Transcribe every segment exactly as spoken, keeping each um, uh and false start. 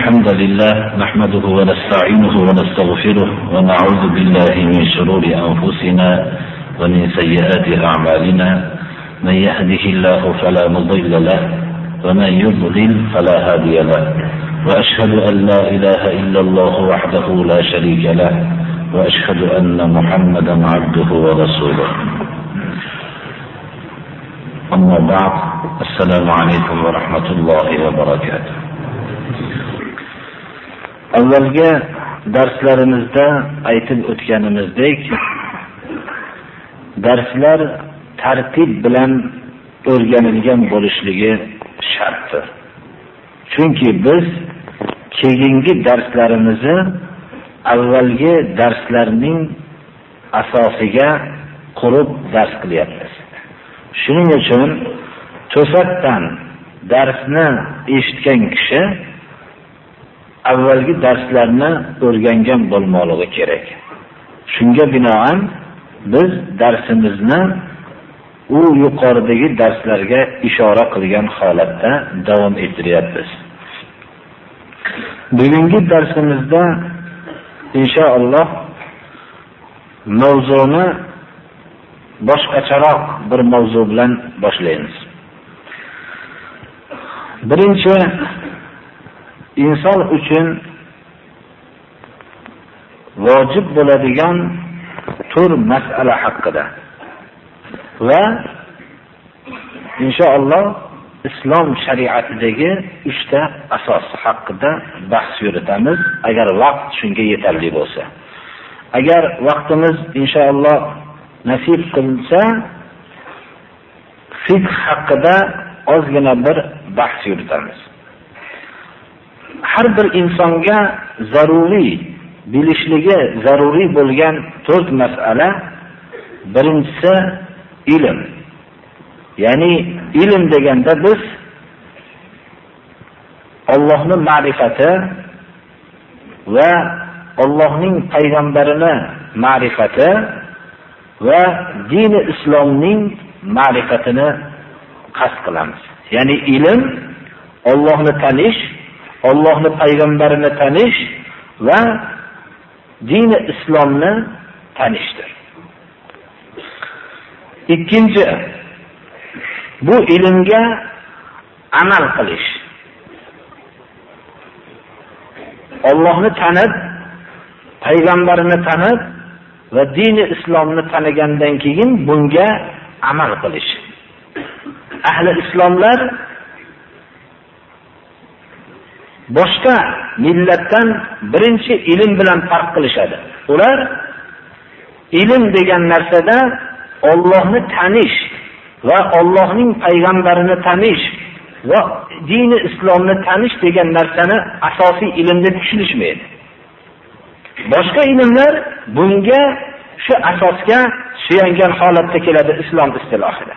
الحمد لله نحمده ونستعينه ونستغفره ونعوذ بالله من شرور أنفسنا ومن سيئات أعمالنا. من يهده الله فلا مضل له ومن يضلل فلا هادي له، وأشهد أن لا إله إلا الله وحده لا شريك له، وأشهد أن محمدا عبده ورسوله. أما بعد، السلام عليكم ورحمة الله وبركاته. Avvalgi darslarimizda aytib o'tganimizdek, darslar tartib bilan o'rganilgan bo'lishligi shartdir. Chunki biz keyingi darslarimizni avvalgi darslarning asosiga qurib dars qilyapmiz. Shuning uchun to'satdan darsni eshitgan kishi avvalgi darslarni o'rgangan bo'lmoqligi kerak. Shunga binoan biz darsimizni u yuqoridagi darslarga ishora qilgan holatda davom ettiryapmiz. Bugungi darsimizda inshaalloh mavzuni boshqacharoq bir mavzu bilan boshlaymiz. Birinchi, inson uchun vojib bo'ladigan tur masala haqida va inshaalloh islom shariatidagi uchta asos haqida bahs yuritamiz, agar vaqt shunga yetarli bo'lsa. Agar vaqtimiz inshaalloh nasib qilsa, fiqh haqida ozgina bir bahs yuritamiz. Har bir insonga zaruriy bilishligi zaruriy bo'lgan to'rt masala. Birinchisi ilm. Ya'ni ilm deganda biz Allohning ma'rifati va Allohning payg'ambarini ma'rifati va dini islomning ma'rifatini qasd qilamiz. Ya'ni ilm Allohni tanish, Allohning payg'ambarini tanish va dini islomni tanishdir. Ikkinchi, bu ilmga amal qilish. Allohni tanib, payg'ambarini tanib va dini islomni tanigandan keyin bunga amal qilish. Ahli islomlar boshqa millatdan birinchi ilm bilan farq qilishadi. Ular ilm degan narsada Allohni tanish va Allohning payg'ambarini tanish va dini islomni tanish degan narsani asosiy ilm deb tushunishmaydi. Boshqa ilmlar bunga shu asosga suyangan holatda keladi islom istilohida.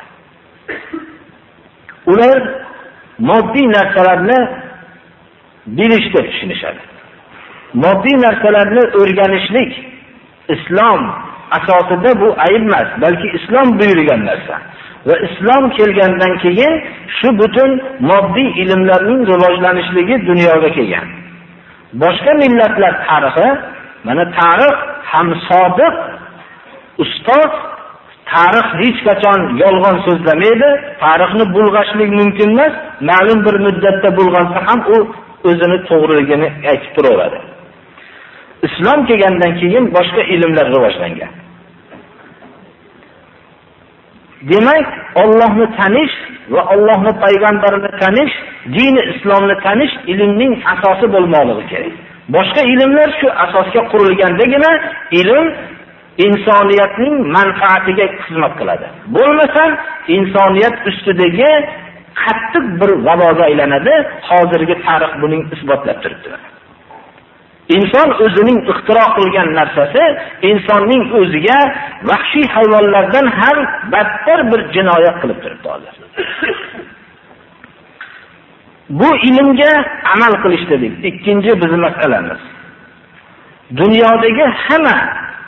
Ular moddiy narsalarni bilishda tushunishadi. Moddiy narsalarni o'rganishlik islom asosida bu ayb emas, balki islom buyurgan narsa. Va islom kelgandan keyin shu butun moddiy ilmlarning rivojlanishligi dunyoga kelgan. Boshqa millatlar tarixi, mana tarix ham sodiq ustoz, tarix hech qachon yolg'on so'zlamaydi, tarixni bulg'ashlik mumkin emas, ma'lum bir muddatda bulg'ansa ham u o'zini to'g'riligini aytib turaveradi. Islom kelgandan keyin boshqa ilmlar rivojlangan. Demak, Allohni tanish va Allohning payg'ambarini tanish, dini islomni tanish ilmning asosi bo'lmoqligi kerak. Boshqa ilmlar shu asosga qurilgandagina ilm insoniyatning manfaatiga xizmat qiladi. Bo'lmasa insoniyat ustidagi qattiq bir vaboga aylanadi. Hozirgi tarix buning isbotlab turibdi. Inson o'zining ixtiro qilgan narsasi insonning o'ziga vahshiy hayvonlardan ham battar bir jinoyat qilib turibdi hozir. Bu ilmga amal qilish dedik. Ikkinchi bizning masalamiz. Dunyodagi hamma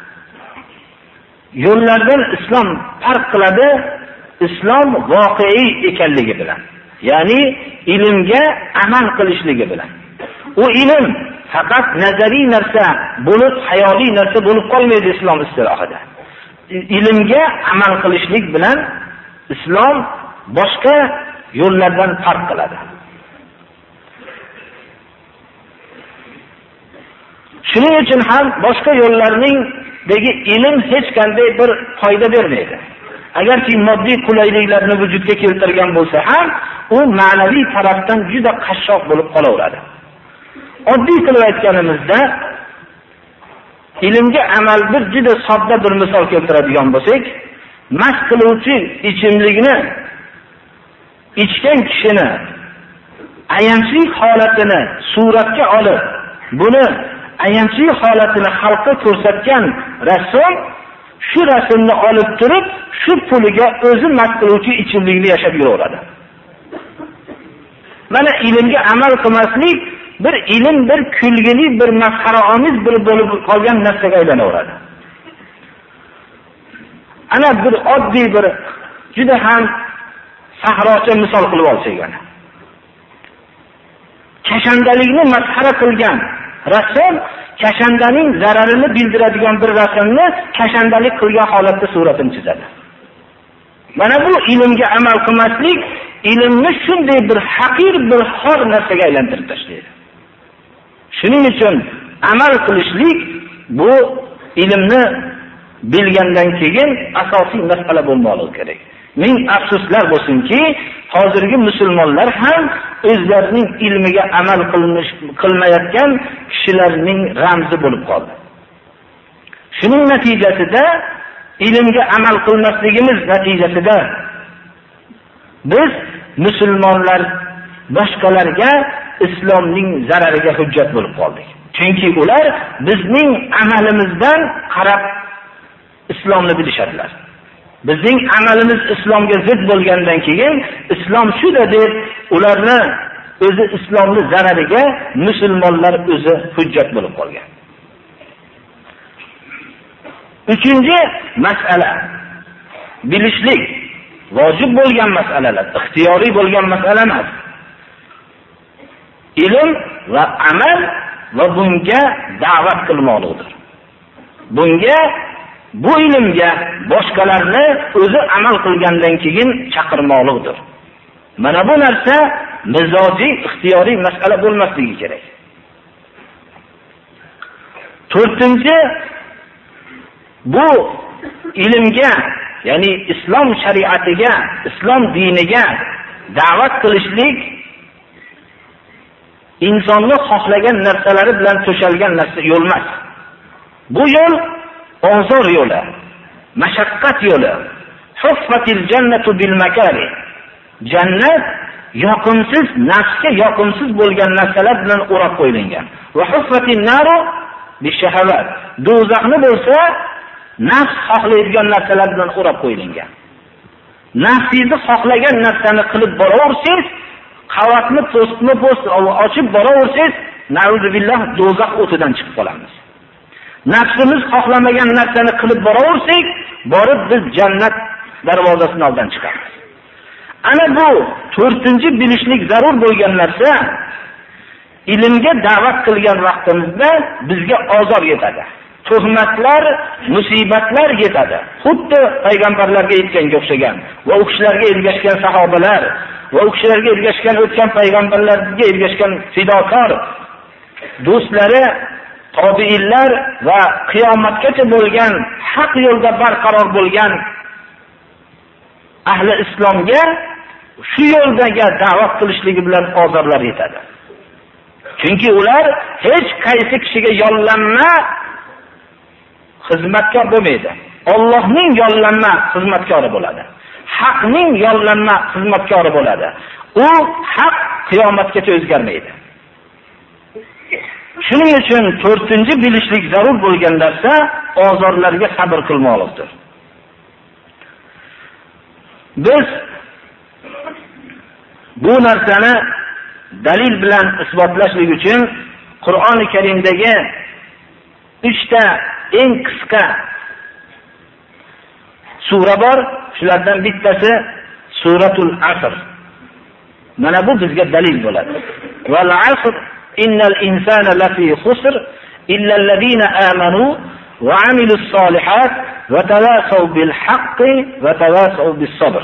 yo'llardan islom farq qiladi, islom voqei ekanligi bilan. Ya'ni ilmga amal qilishligi bilan. u ilm faqat nazariy narsa bo'lib, hayoliy narsa bo'lib qolmaydi islom istilohida. Ilmga amal qilishlik bilan islom boshqa yo'llardan farq qiladi. Shuning uchun ham boshqa yo'llarningdagi ilm hech qanday bir foyda bermaydi. Agarki moddiy qulayliklarni vujudga keltirgan bo'lsa ham, u ma'naviy tarafdan juda qashshoq bo'lib qolaveradi. Oddiy qilib aytganimizda, ilmga amal bir juda sodda bir misol keltiradigan bo'lsak, mast qiluvchi ichimlikni ichgan kishini ayanchli holatini suratga olib, buni ayanchli holatini xalqqa ko'rsatgan rassom shu rasmni olib turib, shu puliga o'zi mast qiluvchi ichimlikni yashab yuraveradi. Mana ilmga amal qilmaslik bir ilm bir kulgili, bir masxaraomiz bir bo'lib qolgan narsaga aylanaveradi. Ana bir oddiy bir juda ham sahrocha misol qilib olsak ana. Kashandalikni masxara qilgan rassom kashandaning zararini bildiradigan bir rasmni kashandalik qilgan holatda suratini chizadi. Mana bu ilmga amal qilmaslik ilmni shunday bir haqir, bir xor narsaga aylantirib tashlaydi. Shuning uchun amal qilishlik bu ilmni bilgandan keyin asosiy masala bo'lmoqligi kerak. Ming afsuslar bo'lsinki, hozirgi musulmonlar ham o'zlarining ilmiga amal qilmish qilmayotgan kishilarning ramzi bo'lib qoldi. Shuning natijasida ilmga amal qilmasligimiz natijasida biz musulmonlar boshqalarga islomning zarariga hujjat bo'lib qoldik. Chunki ular bizning amalimizdan qarab islomni bilishadilar. Bizning amalimiz islomga zid bo'lgandan keyin islom shuda deb ularni o'zi islomning zarariga musulmonlar o'zi hujjat bo'lib qolgan. Uchinchi masala, bilishlik vojib bo'lgan masalalar, ixtiyoriy bo'lgan masala emas. Ilm va amal va bunga da'vat qilmoqdir. Bunga bu ilmga boshqalarni o'zi amal qilgandan keyin chaqirmoqdir. Mana bu narsa mizojiy, ixtiyoriy masala bo'lmasligi kerak. To'rtinchi, bu ilmga, ya'ni islom shariatiga, islom diniga da'vat qilishlik insonni xohlagan narsalari bilan to'shalgan narsa yo'l emas. Bu yo'l ozor yo'li, mashaqqat yo'li. Huffatil jannatu bil makari. Jannat yoqimsiz, nafsga yoqimsiz bo'lgan narsalar bilan o'rab qo'yilgan. Va huffatin naru bi shahavat. Do'zaxni bo'lsa nafs xohlaydigan narsalar bilan o'rab qo'yilgan. Nafsingizni xohlagan narsani qilib boraversangiz, qavatni postni post ochib boraversangiz, na'uzubillah do'zax o'tidan chiqib qolamiz. Nafsimiz xohlamagan narsani qilib boraversak, borib biz jannat darvozasidan oldan chiqamiz. Ana bu to'rtinchi bilishlik zarur bo'lgan narsa, ilmga da'vat qilgan vaqtimizda bizga ozor yetadi. Tuhmatlar, musibatlar yetadi. Xuddi payg'ambarlarga yetganga o'xshagan va u kishilarga ergashgan sahobalar va u kishilarga ergashgan o'tgan payg'ambarlarga ergashgan fidokor do'stlari, tobiinlar va qiyomatgacha bo'lgan haq yo'lda barqaror bo'lgan ahli islomga shu yo'ldagi da'vat qilishligi bilan ozorlar yetadi. Chunki ular hech qaysi kishiga yollanma xizmatkor bo'lmaydi. Allohning yollanma xizmatkori bo'ladi. Haqning yollanma xizmatkori bo'ladi. U haq qiyomatgacha o'zgarmaydi. Shuning uchun to'rtinchi bilishlik zarur bo'lgan narsa ozorlarga sabr qilmoqlikdir. Biz bu narsani dalil bilan isbotlashlik uchun Qur'oni Karimdagi uchta eng qisqa sura bor. Shulardan bittasi Suratul Asr. Mana bu bizga dalil bo'ladi. Val asr innal insana lafi khusr illa alladhina amanu va amilus solihat va tawasaw bil haqqi va tawasaw bis sabr.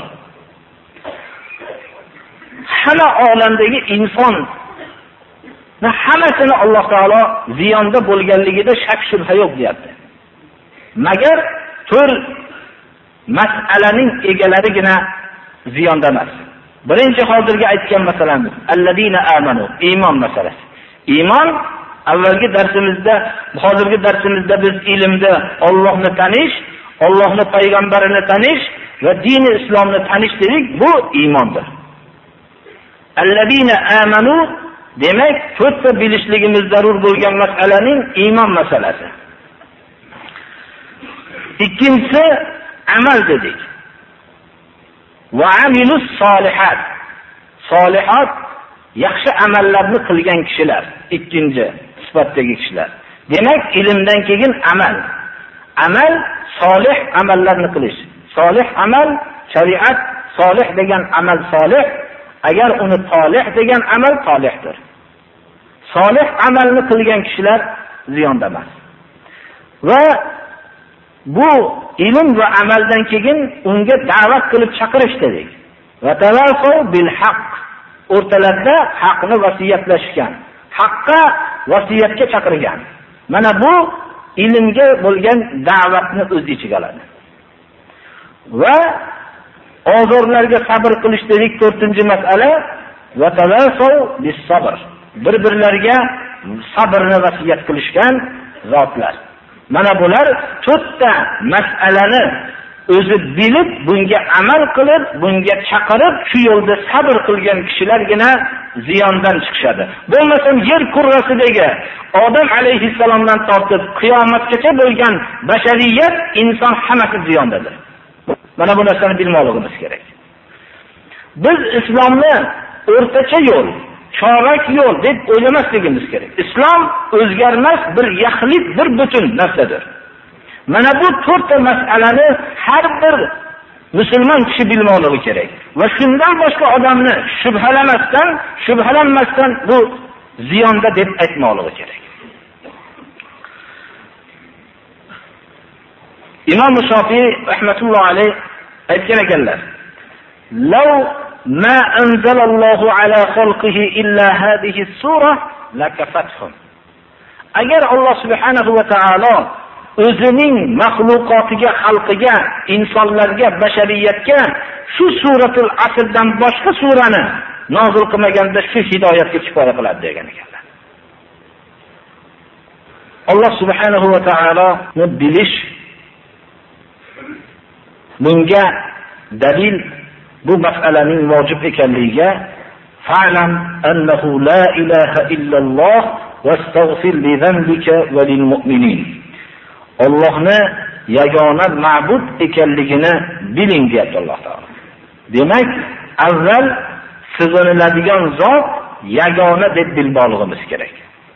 Hamma olamdagi inson va hammasini Alloh taolo ziyonda bo'lganligida shak shubha yo'q deyapti. Magar to'rt mas'alaning egalarigina ziyonda emas. Birinchi hozirgi aytgan masalamiz alladina amanu, iymon masalasi. Iymon avvalgi darsimizda, hozirgi darsimizda biz ilmda Allohni tanish, Allohning payg'ambarini tanish va dini islomni tanish dedik, bu iymondir. Alladina amanu demak, to'rtta bilishligimiz zarur bo'lgan masalaning iymon masalasi. Ikkinchisi amal dedik. Va amilus solihat. Solihat yaxshi amallarni qilgan kishilar, ikkinchi sifatdagi kishilar. Demak, ilmdan keyin amal. Amal solih amallarni qilish. Solih amal, shariat solih degan amal solih, agar uni solih degan amal solihdir. Solih amalni qilgan kishilar ziyonda emas. Va bu ilm va amaldan keyin unga da'vat qilib chaqirish dedik. Va tavasaw bil haqq. O'rtalarida haqni vasiyatlashgan, haqqa vasiyatga chaqirgan. Mana bu ilmga bo'lgan da'vatni o'z ichiga oladi. Va ozorlarga sabr qilish dedik, to'rtinchi masala. Va tavasaw bis sabr. Bir-birlariga sabrni vasiyat qilishgan zotlar. Mana bular to'rtta mas'alani o'zi bilib, bunga amal qilib, bunga chaqirib, shu yo'lda sabr qilgan kishilargina ziyondan chiqishadi. Bo'lmasam yer kurrasidagi Odam alayhissalomdan tortib qiyomatgacha bo'lgan bashariyat, inson hammasi ziyondadir. Mana bu narsani bilmoqligimiz kerak. Biz islomni o'rtacha yo'l, chorak yo'l deb o'ylamasligimiz kerak. Islom o'zgarmas bir yaxlit, bir butun narsadir. Mana bu to'rtta mas'alani har bir musulmon kishi bilmoqligi kerak. Va shundan boshqa odamni shubhalamasdan, shubhalanmasdan bu ziyonda deb aytmoqligi kerak. Imom Shofiy rahmatullohi alayh aytgan ekanlar: "Law ma anzalallohu ala xalqihi illa hadhihi as-sura lakafathum." Agar Alloh subhanahu va taolo o'zining maxluqotiga, xalqiga, insonlarga, bashariyatga shu suratul asrdan boshqa surani nozil qilmaganda shu hidoyatga kifoya qiladi degan ekanlar. Alloh subhanahu va taoloni bilish, bunga dalil bu masalaning vojib ekanligiga fa'lam annahu la ilaha illalloh vastaghfir li dhanbika va lil mu'minin. Allohni yagona ma'bud ekanligini biling deyapti Alloh taolo. Demak, avval sig'iniladigan zot yagona deb bilmoqligimiz kerak.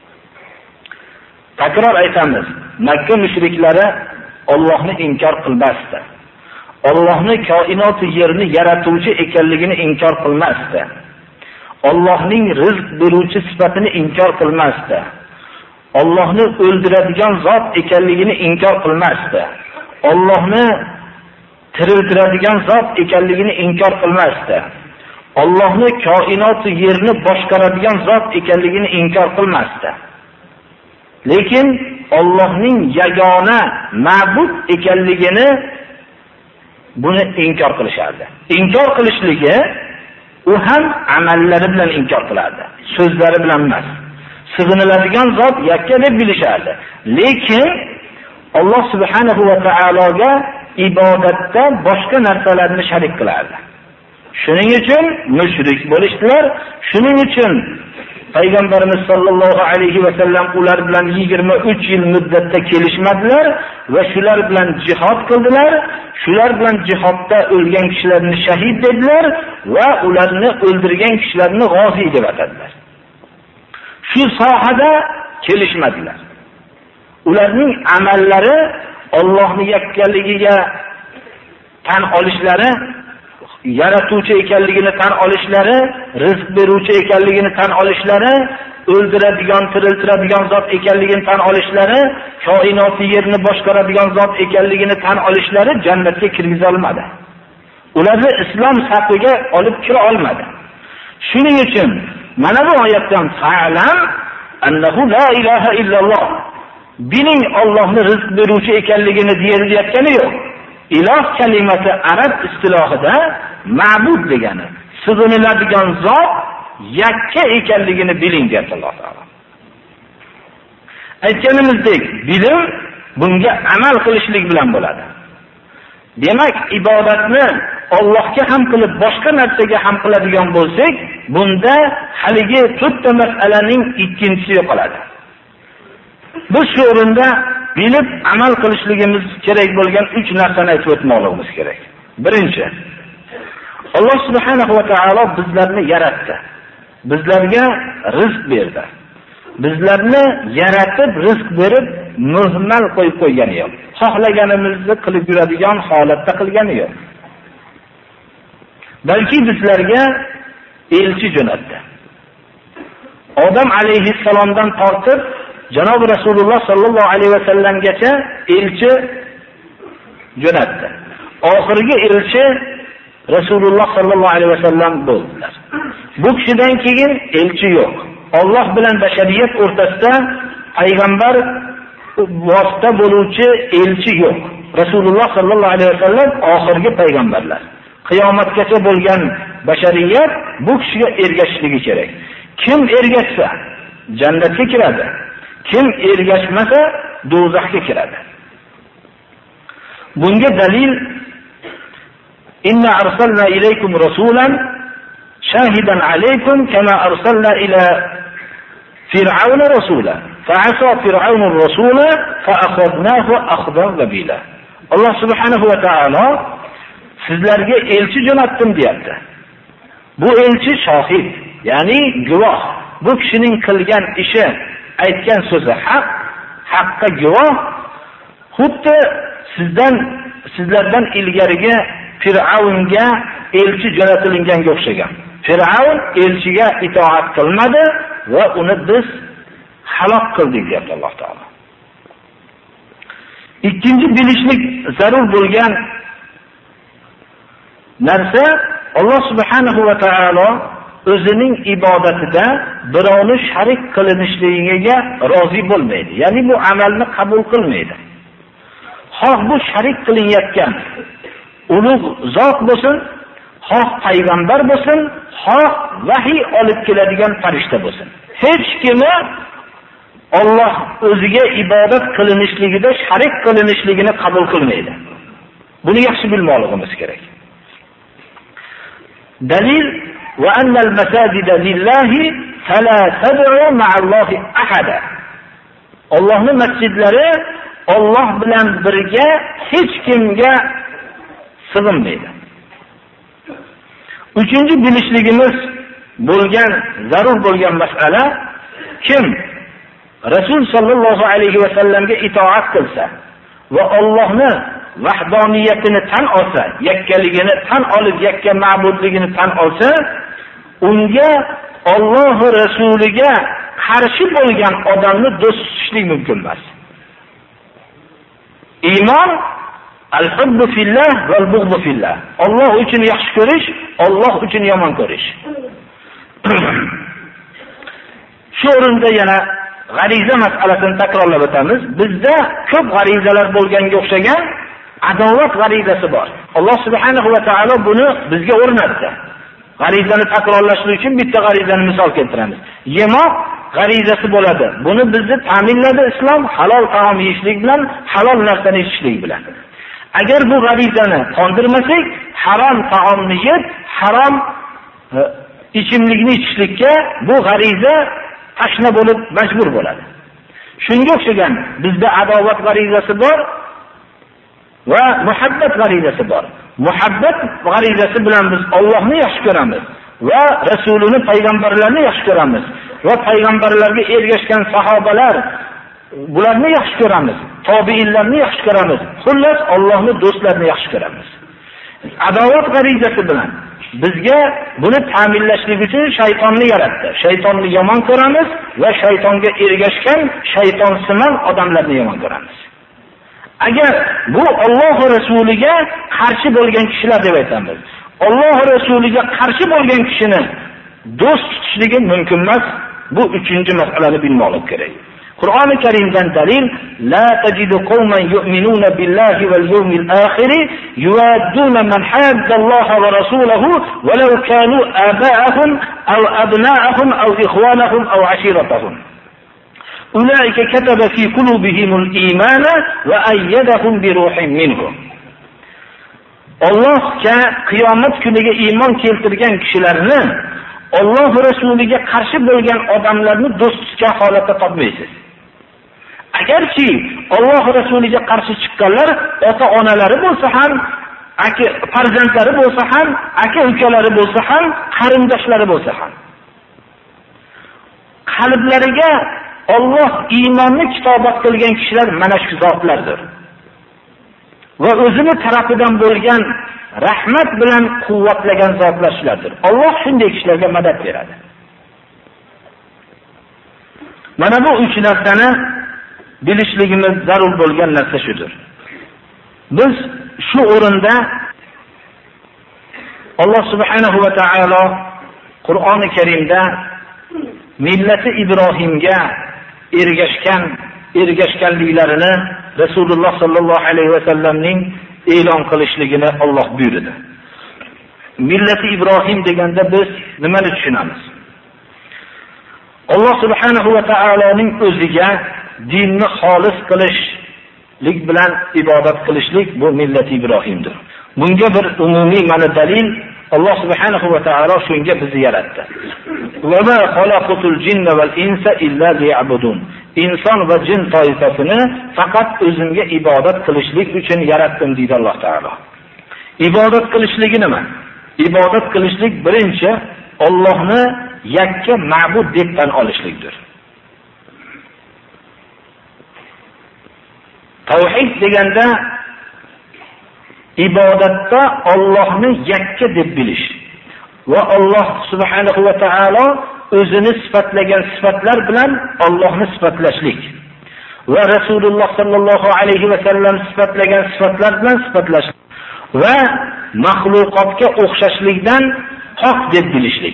Takror aytamiz, Makka mushriklari Allohni inkor qilmasdi. Allohni koinot yerni yaratuvchi ekanligini inkor qilmasdi. Allohning rizq beruvchi sifatini inkor qilmasdi. Allohni o'ldiradigan zot ekanligini inkor qilmasdi. Allohni tiriltiradigan zot ekanligini inkor qilmasdi. Allohni koinot yerni boshqaradigan zot ekanligini inkor qilmasdi. Lekin Allohning yagona ma'bud ekanligini buni inkor qilishardi. Inkor qilishligi u ham amallari bilan inkor qilardi, so'zlari bilan emas. Sig'iniladigan zot yakka deb bilishardi. Lekin Alloh subhanahu va taologa ibodatda boshqa narsalarni sharik qilardi. Shuning uchun mushrik bo'lishdilar. Shuning uchun Payg'ambarimiz sollallohu alayhi va sallam ular bilan yigirma uch yil muddatda kelishmadilar va shular bilan jihad qildilar. Shular bilan jihodda o'lgan kishilarni shahid dedilar va ularni o'ldirgan kishilarni g'ozi deb atadilar. Shu sohada kelishmadilar. Ularning amallari Allohning yakkaligiga tan olishlari, yaratuvchi ekanligini tan olishlari, rizq beruvchi ekanligini tan olishlari o'ldiradigan, tiriltiradigan zot ekanligini tan olishlari, koinotni yerni boshqaradigan zot ekanligini tan olishlari jannatga kirgiza olmadi. Ularni islom safiga olib kira olmadi. Shuning uchun mana bu oyatdan fa'lam annahu la ilaha illalloh. Biling Allohning rizq beruvchi ekanligini deyilayotgani yo'q. Iloh kalimasi arab istilohida ma'bud degani, sig'iniladigan zot yakka ekanligini biling deyapti Alloh taolo. Aytganimizdek, bilim bunga amal qilishlik bilan bo'ladi. Demak, ibodatni Allohga ham qilib, boshqa narsaga ham qiladigan bo'lsak, bunda haligi to'rtta masalaning ikkinchisi yo'qoladi. Biz shu o'rinda bilib amal qilishligimiz kerak bo'lgan uch narsani aytib o'tmoqligimiz kerak. Birinchi, Alloh subhanahu va taolo bizlarni yaratdi. Bizlarga rizq berdi. Bizlarni yaratib, rizq berib, muhmal qo'yib qo'ygani yo'q. Xohlaganimizni qilib yuradigan holatda qilgani yo'q. Balki bizlarga elchi jo'natdi. Odam alayhissalomdan tortib Janob Rasululloh sallallohu alayhi vasallamgacha elchi jo'natdi. Oxirgi elchi Rasululloh sallallohu alayhi vasallam bo'ldilar. Bu kishidan keyin elchi yo'q. Alloh bilan bashariyat o'rtasida payg'ambar vosita bo'luvchi elchi yo'q. Rasululloh sallallohu alayhi vasallam oxirgi payg'ambarlar. Qiyomatgacha bo'lgan bashariyat bu kishiga ergashishligi kerak. Kim ergashsa jannatga kiradi. Kim ergashmasa do'zaxga kiradi. Bunga dalil inna arsalna ilaykum rasulan shahidan alaykum kama arsalna ila fir'auna rasula fa'asa fir'aunu rasula fa'akhadnahu akhdan wabila. Alloh subhanahu va taolo sizlarga elchi jo'natdim deyapti. Bu elchi shohid, ya'ni guvoh. Bu kishining qilgan ishi, aytgan so'zi haq, haqqa guvoh. Xuddi sizdan sizlardan ilgariga Fir'avnga elchi jo'natilganga o'xshagan. Fir'avn elchiga itoat qilmadi va uni biz halok qildik deyapti Alloh taolo. Ikkinchi bilishlik zarur bo'lgan narsa, Alloh subhanahu va taolo o'zining ibodatida birovni sharik qilinishligiga rozi bo'lmaydi. Ya'ni bu amalni qabul qilmaydi. Xoh bu sharik qilinayotgan ulug' zot bo'lsin, xoh payg'ambar bo'lsin, xoh vahiy olib keladigan farishta bo'lsin. Hech kimi Alloh o'ziga ibodat qilinishligida sharik qilinishligini qabul qilmaydi. Buni yaxshi bilmoqligimiz kerak. Dalil va annal masajida lillahi fala tad'u ma'allohi ahada. Allohning masjidlari Alloh bilan birga hech kimga sig'inmaydi. Uchinchi bilishligimiz bo'lgan, zarur bo'lgan masala, kim Rasul sallallohu alayhi va sallamga itoat qilsa va Allohni vahdoniyatini tan olsa, yakkaligini tan olib, yakka ma'budligini tan olsa, unga Alloh rasuliga qarshi bo'lgan odamni do'st tutishlik mumkin emas. Iymon al-hubbu fillah val bughdu fillah. Alloh uchun yaxshi ko'rish, Alloh uchun yomon ko'rish. Shu o'rinda yana g'ariza masalasini takrorlab o'tamiz. Bizda ko'p g'arizalar bo'lganga o'xshagan adovat g'arizasi bor. Alloh subhanahu va taolo buni bizga o'rnatdi. G'arizani takrorlashlik uchun bitta g'arizani misol keltiramiz. Yemoq g'arizasi bo'ladi. Buni bizni ta'minladi islom, halol taom yeyishlik bilan, halol narsani ichishlik bilan. Agar bu g'arizani qondirmasak, harom taomni yeb, harom ichimlikni ichishlikka bu g'ariza tashna bo'lib majbur bo'ladi. Shunga o'xshagan bizda adovat g'arizasi bor va muhabbat g'arizasi bor. Muhabbat g'arizasi bilan biz Allohni yaxshi ko'ramiz va rasulini, payg'ambarlarni yaxshi ko'ramiz va payg'ambarlarga ergashgan sahobalar, bularni yaxshi ko'ramiz, tobiinlarni yaxshi ko'ramiz. Xullas Allohning do'stlarini yaxshi ko'ramiz. Adovat g'arizasi bilan bizga buni ta'minlashlik uchun shaytonni yaratdi. Shaytonni yomon ko'ramiz va shaytonga ergashgan shaytonsimon odamlarni yomon ko'ramiz. Agar bu Alloh va rasuliga qarshi bo'lgan kishilar deb aytamiz. Alloh va rasuliga qarshi bo'lgan kishini do'st tutishligi mumkin emas. Bu uchinchi masalani bilmoqlik kerak. Qur'oni Karimdan dalil: la tajidu qauman yu'minuna billahi wal yawmil akhir yuwadduna man hadda Alloha va rasulahu walau kanu aba'ahum aw abna'ahum aw ikhwanahum aw ashiratahum. Ulaika kataba fi qulubihimul imana wa ayyadahum bi ruhin minhu. Allohga qiyomat kuniga iymon keltirgan kishilarni Alloh va rasuliga qarshi bo'lgan odamlarni do'st tutgan holatda topmaysiz. Agarchi Alloh va rasuliga qarshi chiqqanlar ota-onalari bo'lsa ham, aka farzandlari bo'lsa ham, aka-ukalari bo'lsa ham, qarindoshlari bo'lsa ham, qalblariga Alloh iymonni kitobat qilgan kishilar mana shu zotlardir. Va o'zini tarafidan bo'lgan rahmat bilan quvvatlagan zotlar shulardir. Alloh shunday kishilarga madad beradi. Mana bu uch narsani bilishligimiz zarur bo'lgan narsa shudir. Biz shu o'rinda Alloh subhanahu va taolo Qur'oni Karimda millati Ibrohimga ergashgan ergashganliklarini Rasululloh sallallohu alayhi va sallamning e'lon qilishligini Alloh buyurdi. Millati Ibrohim deganda biz nimani tushunamiz? Alloh subhanahu va taoloning o'ziga dinni xolis qilishlik bilan ibodat qilishlik bu millati Ibrohimdir. Bunga bir umumiy mana dalil Alloh subhanahu va taolo shunga bizni yaratdi. Va ma xalaqatul jinna val insa illa liya'budun. Inson va jin toifasini faqat o'zimga ibodat qilishlik uchun yaratdim deydi Alloh taolo. Ibodat qilishligi nima? Ibodat qilishlik birinchi Allohni yakka ma'bud deb tan olishlikdir. Tavhid deganda ibodatda Allohni yakka deb bilish va Alloh subhanahu va taolo o'zini sifatlagan sifatlar bilan Allohni sifatlashlik va Rasululloh sallallohu alayhi va sallam sifatlagan sifatlar bilan sifatlash va mahluqotga o'xshashlikdan haq deb bilishlik.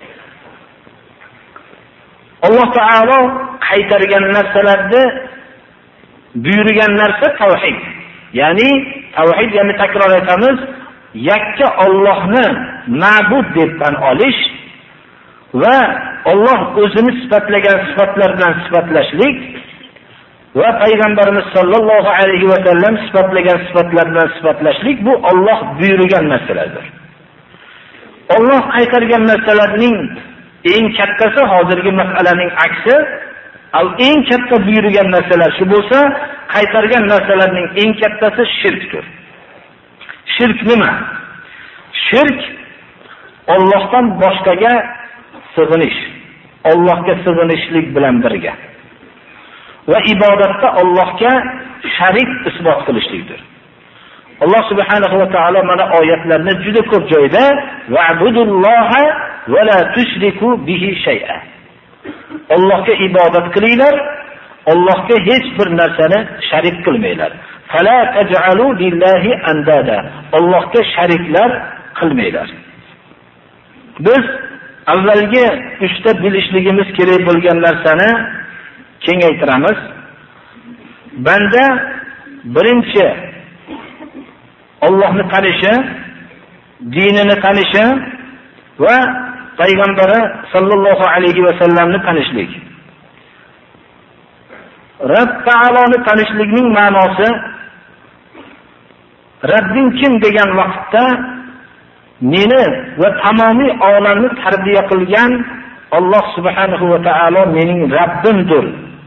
Alloh taolo qaytargan narsalarni buyurgan narsa tavhid. Ya'ni tavhid, ya'ni takror aytamiz, yakka Allohni ma'bud deb tan olish va Alloh o'zini sifatlagan sifatlar bilan sifatlashlik va payg'ambarimiz sollallohu alayhi va sallam sifatlagan sifatlar bilan sifatlashlik bu Alloh buyurgan narsalardir. Alloh qaytargan narsalarning eng kattasi hozirgi masalaning aksi, al eng katta buyurgan narsalar shu bo'lsa, qaytargan narsalarning eng kattasi shirkdir. Shirk nima? Shirk Allohdan boshqaga sig'inish, Allohga sig'inishlik bilan birga va ibodatda Allohga sharik isbot qilishlikdir. Alloh subhanahu va taolo mana oyatlarni juda ko'p joyda va'budulloha va la tushriku bihi shay'a. Allohga ibodat qilinglar, Allohga hech bir narsani sharik qilmanglar. Fala taj'alu lillahi andada. Allohga shariklar qilmanglar. Biz avvalgi uchta bilishligimiz kerak bo'lgan narsani kengaytiramiz. Banda birinchi Allohni tanishi, dinini tanishi va payg'ambari sallallohu alayhi va sallamni tanishlik. Rabb taoloni tanishlikning ma'nosi Rabbing kim degan vaqtda meni va tamomiy olamni tarbiya qilgan Alloh subhanahu va taolo mening Rabbimdir.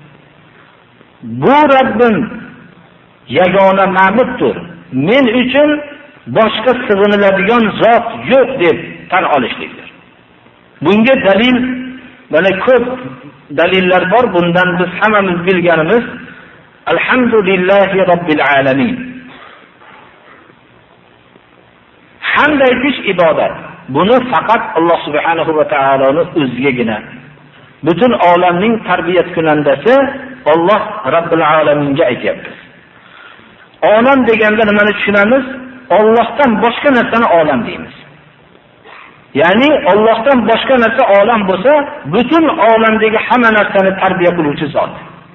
Bu Rabbim yagona ma'buddir. Men uchun boshqa sig'iniladigan zot yo'q deb tan olishlikdir. Bunga dalil mana ko'p dalillar bor. Bundan biz hammamiz bilganimiz alhamdulillahi robbil alamin. Hamd aytish ibodat. buni faqat Alloh subhanahu va taoloning o'zigagina. Butun olamning tarbiyat kunandasi Alloh Robbil alaminga aytayapmiz. Olam deganda nimani tushunamiz? Allohdan boshqa narsani olam deymiz. Ya'ni Allohdan boshqa narsa olam bo'lsa, butun olamdagi hamma narsani tarbiya qiluvchi zot.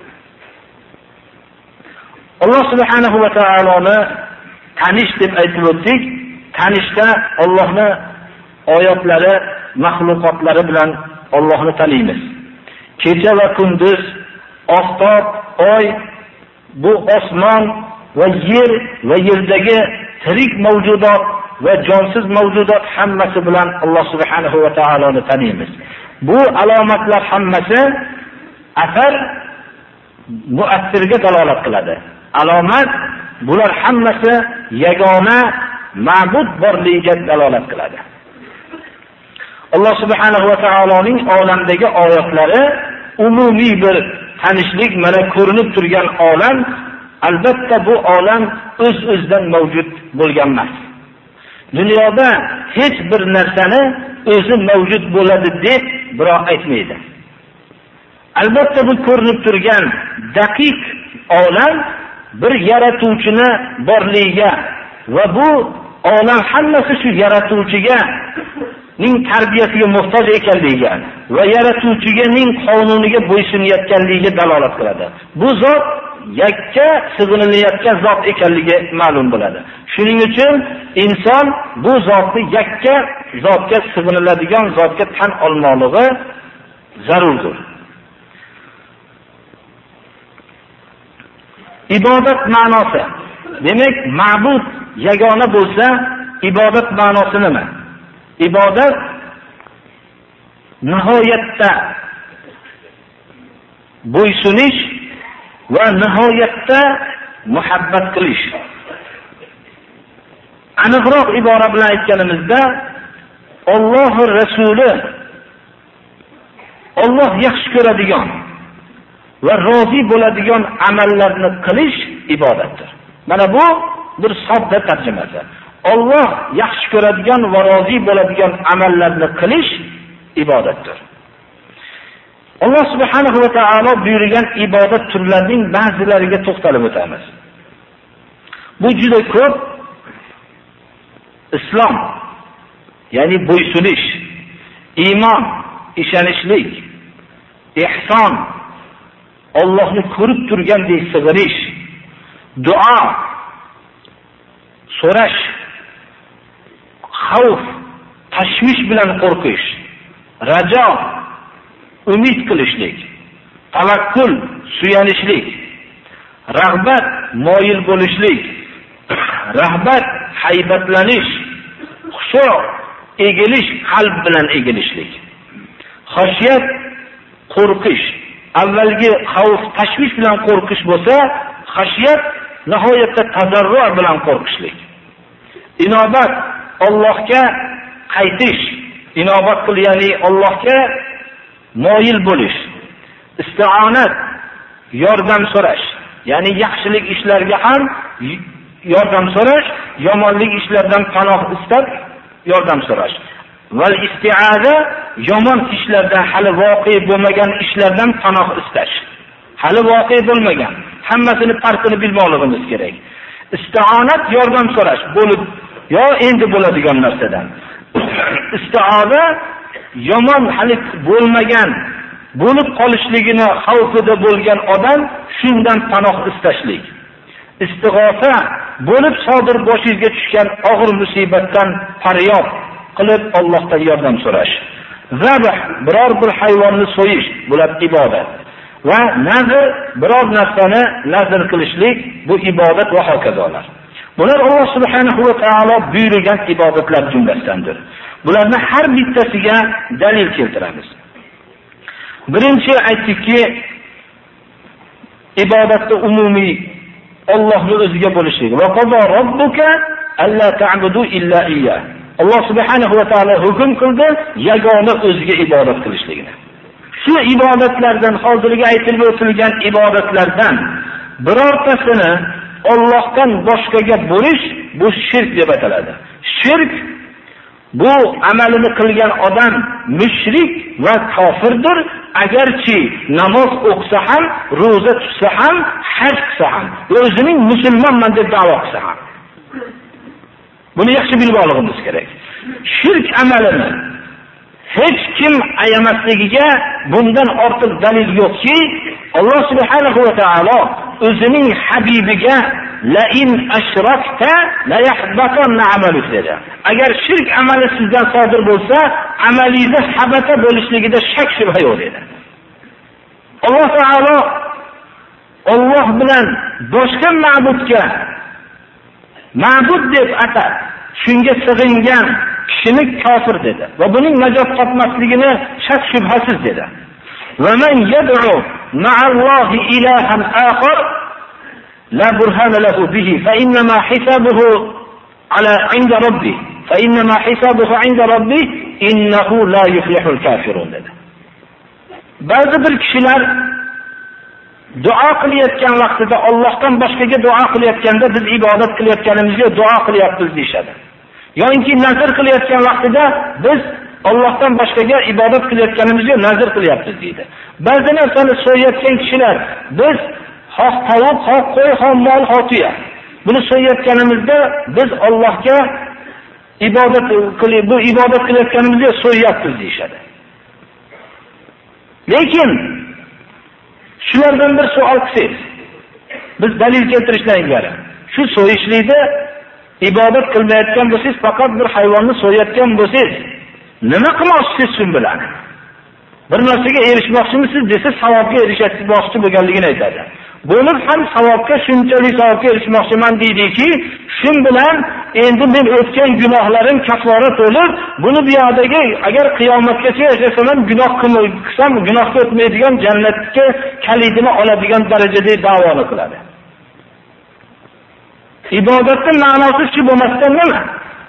Alloh subhanahu va taoloni tanish deb aytib o'tdik. Tanishda Allohning oyatlari, mahluqotlari bilan Allohni taniymiz. Kecha va kunduz, oftob, oy, bu osmon va yer va yerdagi tirik mavjudot va jonsiz mavjudot hammasi bilan Alloh subhanahu va taoloni taniymiz. Bu alomatlar hammasi asar muassirga dalolat qiladi. Alomat bular hammasi yagona ma'bud borligiga dalolat qiladi. Alloh subhanahu va taoloning olamdagi oyatlari umumiy bir tanishlik, mana ko'rinib turgan olam, albatta bu olam o'z-o'zidan mavjud bo'lgan emas. Dunyoda hech bir narsani o'zi mavjud bo'ladi deb birov aytmaydi. Albatta bu ko'rinib turgan daqiq olam bir yaratuvchini borligiga va bu olam hammasi shu yaratuvchiga ning tarbiyasiga muhtoj ekanligiga va yaratuvchining qonuniga bo'ysunayotganligiga dalolat qiladi. Bu zot yakka sig'inilayotgan zot ekanligi ma'lum bo'ladi. Shuning uchun inson bu zotni yakka zotga sig'iniladigan zotga tan olmoqligi zarurdir. Ibodat ma'nosi. Demak, ma'bud yagona bo'lsa, ibodat ma'nosi nima? Ibodat nihoyatda bo'ysunish va nihoyatda muhabbat qilish. Aniqroq ibora bilan aytganimizda, Alloh Rasuli Alloh yaxshi ko'radigan va rozi bo'ladigan amallarni qilish ibodatdir. Mana bu bir sodda tarjimasi. Alloh yaxshi ko'radigan va rozi bo'ladigan amallarni qilish ibodatdir. Alloh subhanahu va taolo buyurgan ibodat turlarining ba'zilariga to'xtalib o'tamiz. Bu juda ko'p. Islom, ya'ni bo'ysunish, iymon, ishonishlik, ihson, Allohni ko'rib turgandek sig'inish, duo, so'rash, xavf, tashvish bilan qo'rqish, rajo, umid qilishlik, tavakkul, suyanishlik, rag'bat, moyil bo'lishlik, rahbat, haybatlanish, xushu, egilish, qalb bilan egilishlik, xashiyat, qo'rqish. Avvalgi xavf, tashvish bilan qo'rqish bo'lsa, xashiyat nihoyatda tazarru bilan qo'rqishlik. Inobat, Allohga qaytish, inobat qil, ya'ni Allohga moyil bo'lish. Isti'onat, yordam so'rash, ya'ni yaxshilik ishlarga ham yordam so'rash, yomonlik ishlardan panoh istab yordam so'rash. Val isti'aza, yomon ishlardan, hali voqea bo'lmagan ishlardan panoh istash. Hali voqea bo'lmagan, hammasini farqini bilmoqligimiz kerak. Isti'onat, yordam so'rash bo'lib yo endi bo'ladigan narsadan. Isti'aza, yomon hali bo'lmagan, bo'lib qolishligini xavfida bo'lgan odam shundan panoh istashlik. Istig'osa, bo'lib sodir boshingizga tushgan og'ir musibatdan faryod qilib Allohdan yordam so'rash. Zabh, biror bir hayvonni so'yish, bular ibodat. Va nazr, biror narsani nazr qilishlik, bu ibodat va hokazolar. Bular Alloh subhanahu va taolo buyurgan ibodatlar jumlasidandir. Bularni har bittasiga dalil keltiramiz. Birinchi aytdikki, ibodatda umumiy Allohning o'ziga bo'lishlik. Va qada robbuka alla ta'budu illa iyyah. Alloh subhanahu va taolo hukm qildi yagona o'ziga ibodat qilishligini. Shu ibodatlardan, hozirgi aytilib o'tilgan ibodatlardan birortasini Allohdan boshqaga bo'lish, bu shirk deb ataladi. Shirk bu amalini qilgan odam mushrik va kofirdir. Agarchi namoz o'qisa ham, roza tutsa ham, haj qilsa ham, o'zining musulmonman deb da'vo qilsa ham. Buni yaxshi bilib olishimiz kerak. Shirk amalini hech kim ayamasligiga bundan ortiq dalil yo'qki, Alloh subhanahu va taolo o'zining habibiga la in ashrakta la yahbatanna amaluk dedi. Agar shirk amali sizdan sodir bo'lsa, amalingiz habata bo'lishligida shak shubha yo'q dedi. Alloh taolo Alloh bilan boshqa ma'budga ma'bud deb atab, shunga sig'ingan kishini kofir dedi va buning najot topmasligini shak shubhasiz dedi. Va man yad'u ma'allohi ilahan akhar la burhana lahu bihi fa inna ma hisabuhu ala 'inda rabbih fa inna ma hisabuhu 'inda rabbih innahu la yuflihul kafirun dedi. Ba'zi bir kishilar duo qilayotgan vaqtida Allohdan boshqaga duo qilayotganda biz ibodat qilayotganimizga duo qilyapmiz deyshadi. Yo'inki nazr qilayotgan vaqtida biz Allohdan boshqaga ibodat qilayotganimizga nazr qilyapmiz deydi. Ba'zi narsani so'yayotgan kishilar biz xoh tovuq, xoh qo'y, xoh mol, xoh tuya. Buni so'yayotganimizda biz Allohga ibodat qilib, bu ibodat qilayotganimizga so'yayapmiz deyshadi. Lekin shulardan bir savol qilsangiz, biz dalil keltirishdan ilgari shu so'yishlikda ibodat qilmayotgan bo'lsangiz, faqat bir hayvonni so'yayotgan bo'lsangiz, nima qilmoqchisiz shun bilan? Bir narsaga erishmoqchimisiz desa, savobga erishmoqchi bo'lganligini aytadi. Bo'lib ham savobga shunchalik savobga erishmoqchiman deydiki, shun bilan endi men o'tgan gunohlarim kafforat bo'lib, buni bu yerdagi agar qiyomatgacha yashasam ham gunoh qilsam, gunohga o'tmaydigan jannatga kalidini oladigan darajada da'voni qiladi. Ibodatning ma'nosi shu bo'lmasdan nima?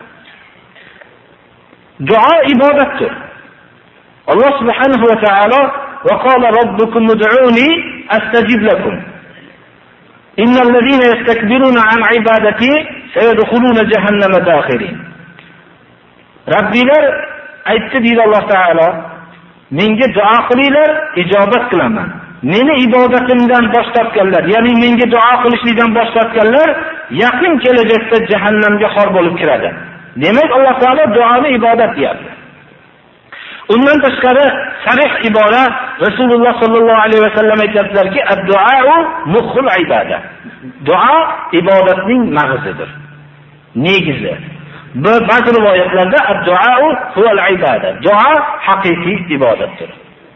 Duo ibodatdir. Alloh subhanahu va taolo va qala robbukum ud'uni astajib lakum. Innal ladina yastakbiruna an ibadati sayadkhuluna jahannama dakhirin. Robbilar aytdi deydi Alloh taolo, menga duo qilinglar, ijobat qilaman. Meni ibodatimdan bosh tortganlar, ya'ni menga duo qilishlikdan bosh tortganlar yaqin kelajakda jahannamga xor bo'lib kiradi. Demak, Alloh taolo duoni ibodat deyapti. Undan tashqari sarih ibora Rasululloh sallallohu alayhi vasallam aytadilarki, ad-duo mukhul ibada. Duo ibodatning mag'zidir, negizi. Bu ba'zi rivoyatlarda ad-duo huval ibada. Duo haqiqiy ibodatdir.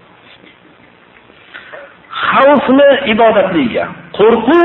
Xavfni ibodatligiga, qo'rquv,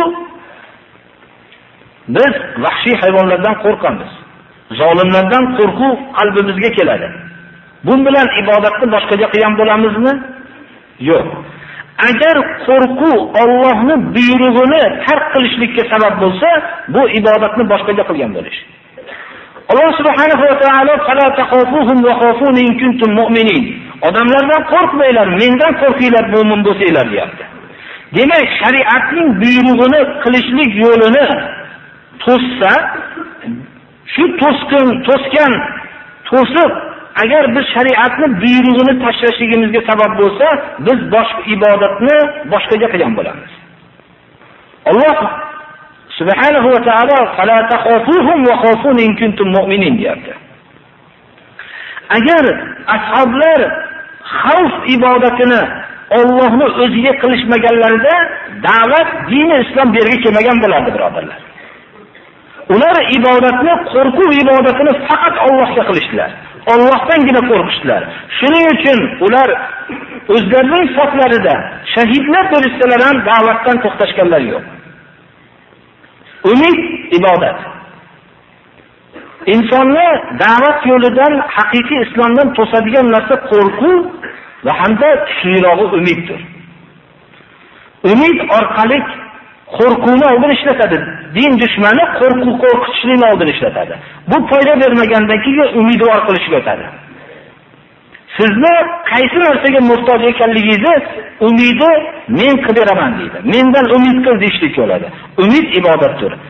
biz vahshiy hayvonlardan qo'rqamiz. Zolimlardan qo'rquv qalbimizga keladi. Bun bilan ibodatni boshqacha qilgan bo'lamizmi? Yo'q. Agar qo'rquv Allohning buyrug'ini tark qilishlikka sabab bo'lsa, bu ibodatni boshqacha qilgan bo'lish. Alloh subhanahu va taolo fala taqafuhum wa khafuni in kuntum mu'minin. Odamlardan qo'rqmanglar, mendan qo'rqinglar mo'min bo'lsanglar deyapti. Demak, shariatning buyrug'ini qilishlik yo'lini to'ssa, shu to'sqin, to'sgan, to'sib agar biz shariatni buyrug'ini tashlashligimizga sabab bo'lsa, biz boshqa ibodatni boshqacha qilgan bo'lamiz. Alloh subhanahu va taolo fala taqafuhum wa khafuni in kuntum mu'minin deyapti. Agar ashoblar xavf ibodatini Allohning o'ziga qilishmaganlarida da'vat dini islom berga kelmagan bo'lardi, birodarlar. Ular ibodatni, qo'rquv ibodatini faqat Allohga qilishdilar. Allohdangina qo'rqishdilar. Shuning uchun ular o'zlarining saflarida shahidlar bo'lsalar ham da'vatdan to'xtashganlar yo'q. Umid ibodat. Insonni da'vat yo'lidan, haqiqiy islomdan to'sadigan narsa qo'rquv va hamda kuchlirog'i umiddir. Umid orqali qo'rquvni oldin ishlatadi. Din dushmani qo'rquv qo'rqitishlikni oldin ishlatadi. Bu foyda bermagandan keyin umid orqali ishlatadi. Sizni qaysi narsaga muhtoj ekanligingizni umidi men qilib beraman deydi. Mendan umid qil deyishlik bo'ladi. Umid ibodatdir.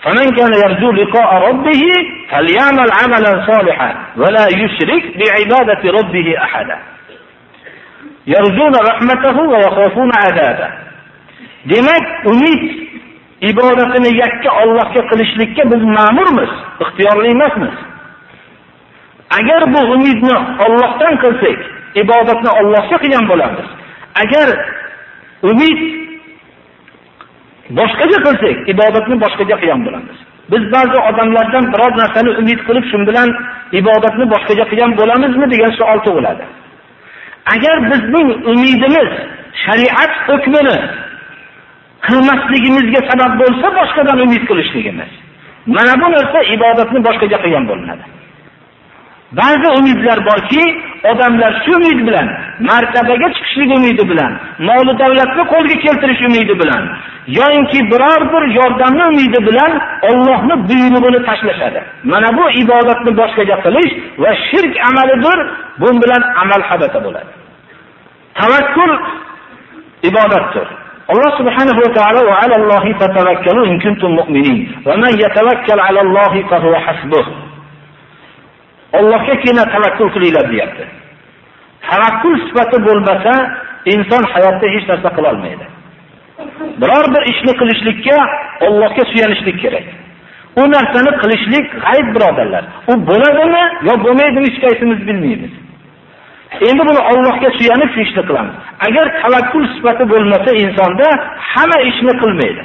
فمن كان يرجو لقاء ربه فليعمل عملا صالحا ولا يشرك بعبادة ربه أحدا يرجون رحمته ويخافون عذابه. Demek umid ibodatini yakka Allohga qilishlikka biz ma'murmiz, ixtiyorli emasmiz. Agar bu umidni Allohdan qilsak, ibodatni Allohga qilgan bo'lamiz. Agar umid boshqaga qilsak, ibodatni boshqaga qilgan bo'lamiz. Biz ba'zi odamlardan biror narsani umid qilib, shun bilan ibodatni boshqaga qilgan bo'lamizmi degan savol tug'iladi. Agar bizning umidimiz shariat hukmini qilmasligimizga sabab bo'lsa, boshqadan umid qilishligimiz, mana bu narsa ibodatni boshqaga qilgan bo'linadi. Ba'zi umidlar borki, odamlar shu umid bilan, martabaga chiqishlik umidi bilan, mol davlatni qo'lga keltirish umidi bilan, yoki biror bir yordamni umidi bilan Allohning buyrug'ini tashlashadi. Mana bu ibodatni boshqaga qilish va shirk amalidir. Bu bilan amal habata bo'ladi. Tavakkul ibodatdir. Allah subhanahu wa ta'ala va alallohi fatawakkalu in kuntum mu'minin. Va man yatawakkal alallohi fa huwa hasbuh. Allohga kina tavakkul qilinglar deyapti. Tavakkul sifati bo'lmasa, inson hayotda hech narsa qila olmaydi. Biror bir ishni qilishlikka Allohga suyanishlik kerak. U narsani qilishlik g'ayb birodarlar. U bo'ladimi yo bo'lmaydimi hech qaysimiz bilmaymiz. Endi buni Allohga suyanib shu ishni qilamiz. Agar tavakkul sifati bo'lmasa insonda hamma ishni qilmaydi.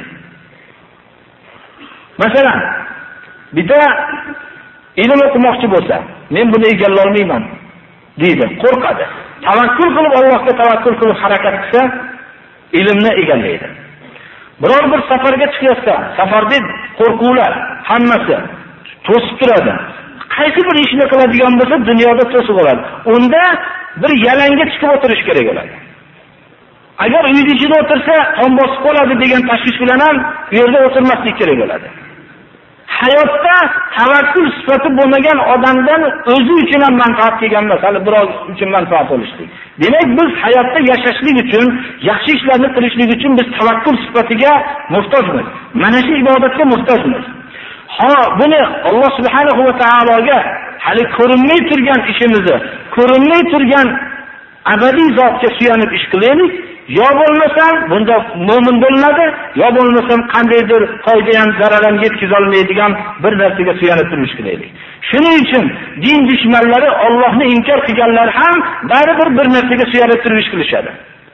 Masalan, bitta ilm o'qimoqchi bo'lsa, men buni egallay olmayman deydi, qo'rqadi. Tavakkul qilib Allohga tavakkul qilib harakat qilsa, ilmni egallaydi. Biror bir safarga chiqyapsa, safarda qo'rquvlar hammasi to'sib turadi. Qaysi bir ishni qiladigan bo'lsa, dunyoda to'sib oladi. Unda bir yalangga chiqib o'tirish kerak bo'ladi. Agar uyda ichida o'tirsa, tom bosib qoladi degan tashvish bilan ham u yerda o'tirmaslik kerak bo'ladi. Hayotda tavakkul sifati bo'lmagan odamdan o'zi uchun ham manfaat kelgan emas, hali biroz uchun manfaat olishlik. Demak, biz hayotda yashashlik uchun, yaxshi ishlarni qilishlik uchun biz tavakkul sifatiga muhtojmiz. Mana shu ibodatga muhtojmiz. Ha, buni Alloh subhanahu va taologa hali ko'rinmay turgan ishimizni, ko'rinmay turgan abadiy zotga suyanib ish qilaylik. Yo bo'lmasam bunda mo'min bo'ladi, yo bo'lmasam qandaydir foyda ham zarar ham yetkiza olmaydigan bir narsaga suyanib turish kerak. Shuning uchun din dushmanlari, Allohni inkor qilganlar ham baribir bir narsaga suyanib turish qilishadi.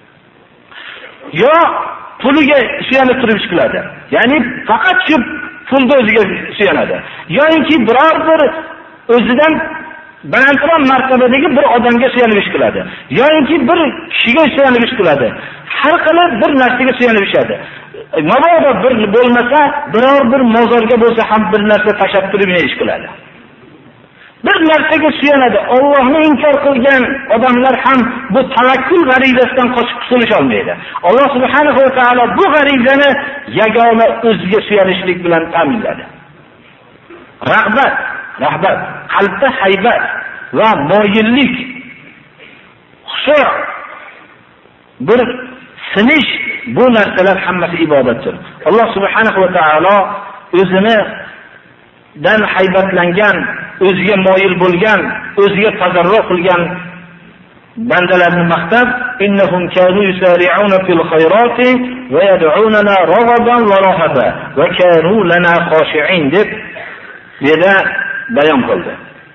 Yo puliga suyanib turish qiladi. Ya'ni faqat shu pulni o'ziga suyanadi. Yoki biror bir o'zidan balandroq martabadagi bir odamga suyanib ish qiladi. Yoki bir kishiga suyanib ish qiladi. Har qilib bir narsaga suyanib ishadi. Mabodo bir bo'lmasa, biror bir mozorga bo'lsa ham bir narsa tashab turib ish qiladi. Bir narsaga suyanadi. Allohni inkor qilgan odamlar ham bu tavakkul g'arizasidan qochib qutulisha olmaydi. Alloh subhanahu va taolo bu g'arizani yagona o'ziga suyanishlik bilan ta'minladi. Rag'bat, rahbat, qalbda haybat va moyillik, xushu' bir sinish, bu narsalar hammasi ibodatdir. Alloh subhanahu va taolo o'zini dan haybatlangan, o'ziga moyil bo'lgan, o'ziga tazarru qilgan bandalarni maqtab, innahum kanu yusari'una fil khayrati va yad'unana raghaban va rahaba va kanu lana khashi'in deb dedi, bayon qildi.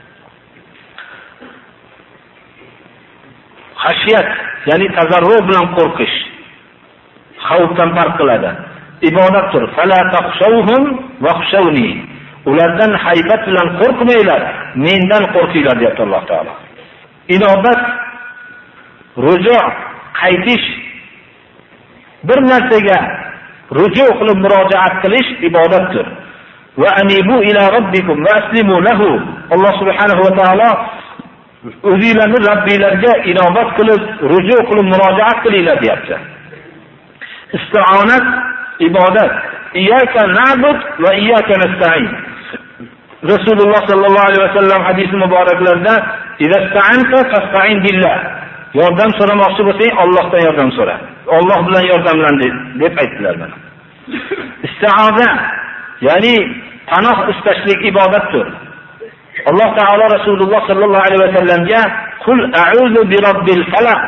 Xashiyat, ya'ni tazarru bilan qo'rqish, xavfdan farq qiladi. Ibodatdir. Fala takhshawhum va khshawni. Ulardan haybat bilan qo'rqmanglar, mendan qo'rqinglar deyapti Alloh taolo. Inobat, ruju', qaytish, bir narsaga ruju' qilib murojaat qilish ibodatdir. Va anibu ila robbikum va aslimu lahu. Alloh subhanahu va taolo o'zinglarni Robbinglarga inobat qilib, ruju' qilib murojaat qilinglar deyapti. Isti'onat ibodat. Iyyaka na'bud va iyyaka nasta'in. Rasululloh sallallohu alayhi vasallam hadis muboraklarida "Izasta'anta fasta'in billah." Yordam so'ramoqchi bo'lsang, Allohdan yordam so'ra. Alloh bilan yordamlan deb aytdilar mana. Isti'oza, ya'ni panoh istashlik ibodatdir. Alloh taolo Rasululloh sallallohu alayhi vasallamga qul a'udhu bi robbil falaq,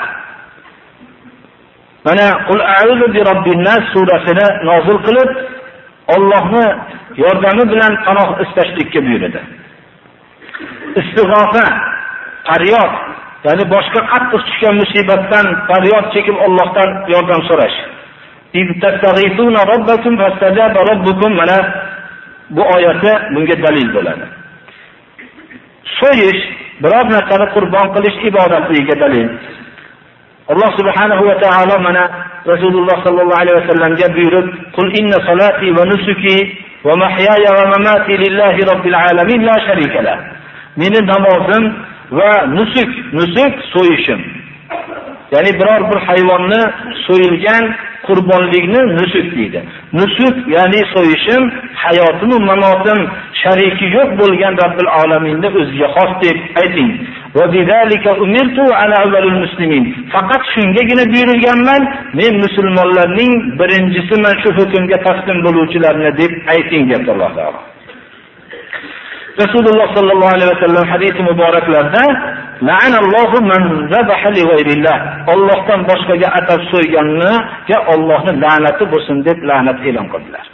mana qul a'udhu bi robbin nas surasini nozil qilib, Allohni yordami bilan panoh istashlikka buyurdi. Istig'ofa, faryod, ya'ni boshqa qattiq tushgan musibatdan faryod chekib Allohdan yordam so'rash. Ibtastaghithuna robbakum fastajaba robbukum, mana bu oyatda bunga dalil bo'ladi. So'yish, biror narsani qurbon qilish ibodatligiga dalil. Alloh subhanahu va taolo mana Rasululloh sallallohu alayhi vasallamga buyurib, "Qul inna salati va nusuki va mahyaya va mamati lillahi robbil alamin la sharika la." Meni namozim va nusuk, nusuk so'yishim. Ya'ni biror bir hayvonni so'yilgan qurbonlikni nusuk deydi. Nusuk ya'ni so'yishim, hayotim va mamotim shariki yo'q bo'lgan Robbil alaminni o'ziga xos deb ayting. Va bizalika umirtu ana awwalul muslimin. Faqat shungagina buyurilganman, men musulmonlarning birinchisiman, shu hukmga taslim bo'luvchilarni deb ayting deb Alloh taolo. Rasululloh sallallohu alayhi vasallam hadis muboraklarida la'anallohu man zabaha li g'ayrillah, Allohdan boshqaga atab so'yganga Allohning la'nati bo'lsin deb la'nat e'lon qildilar.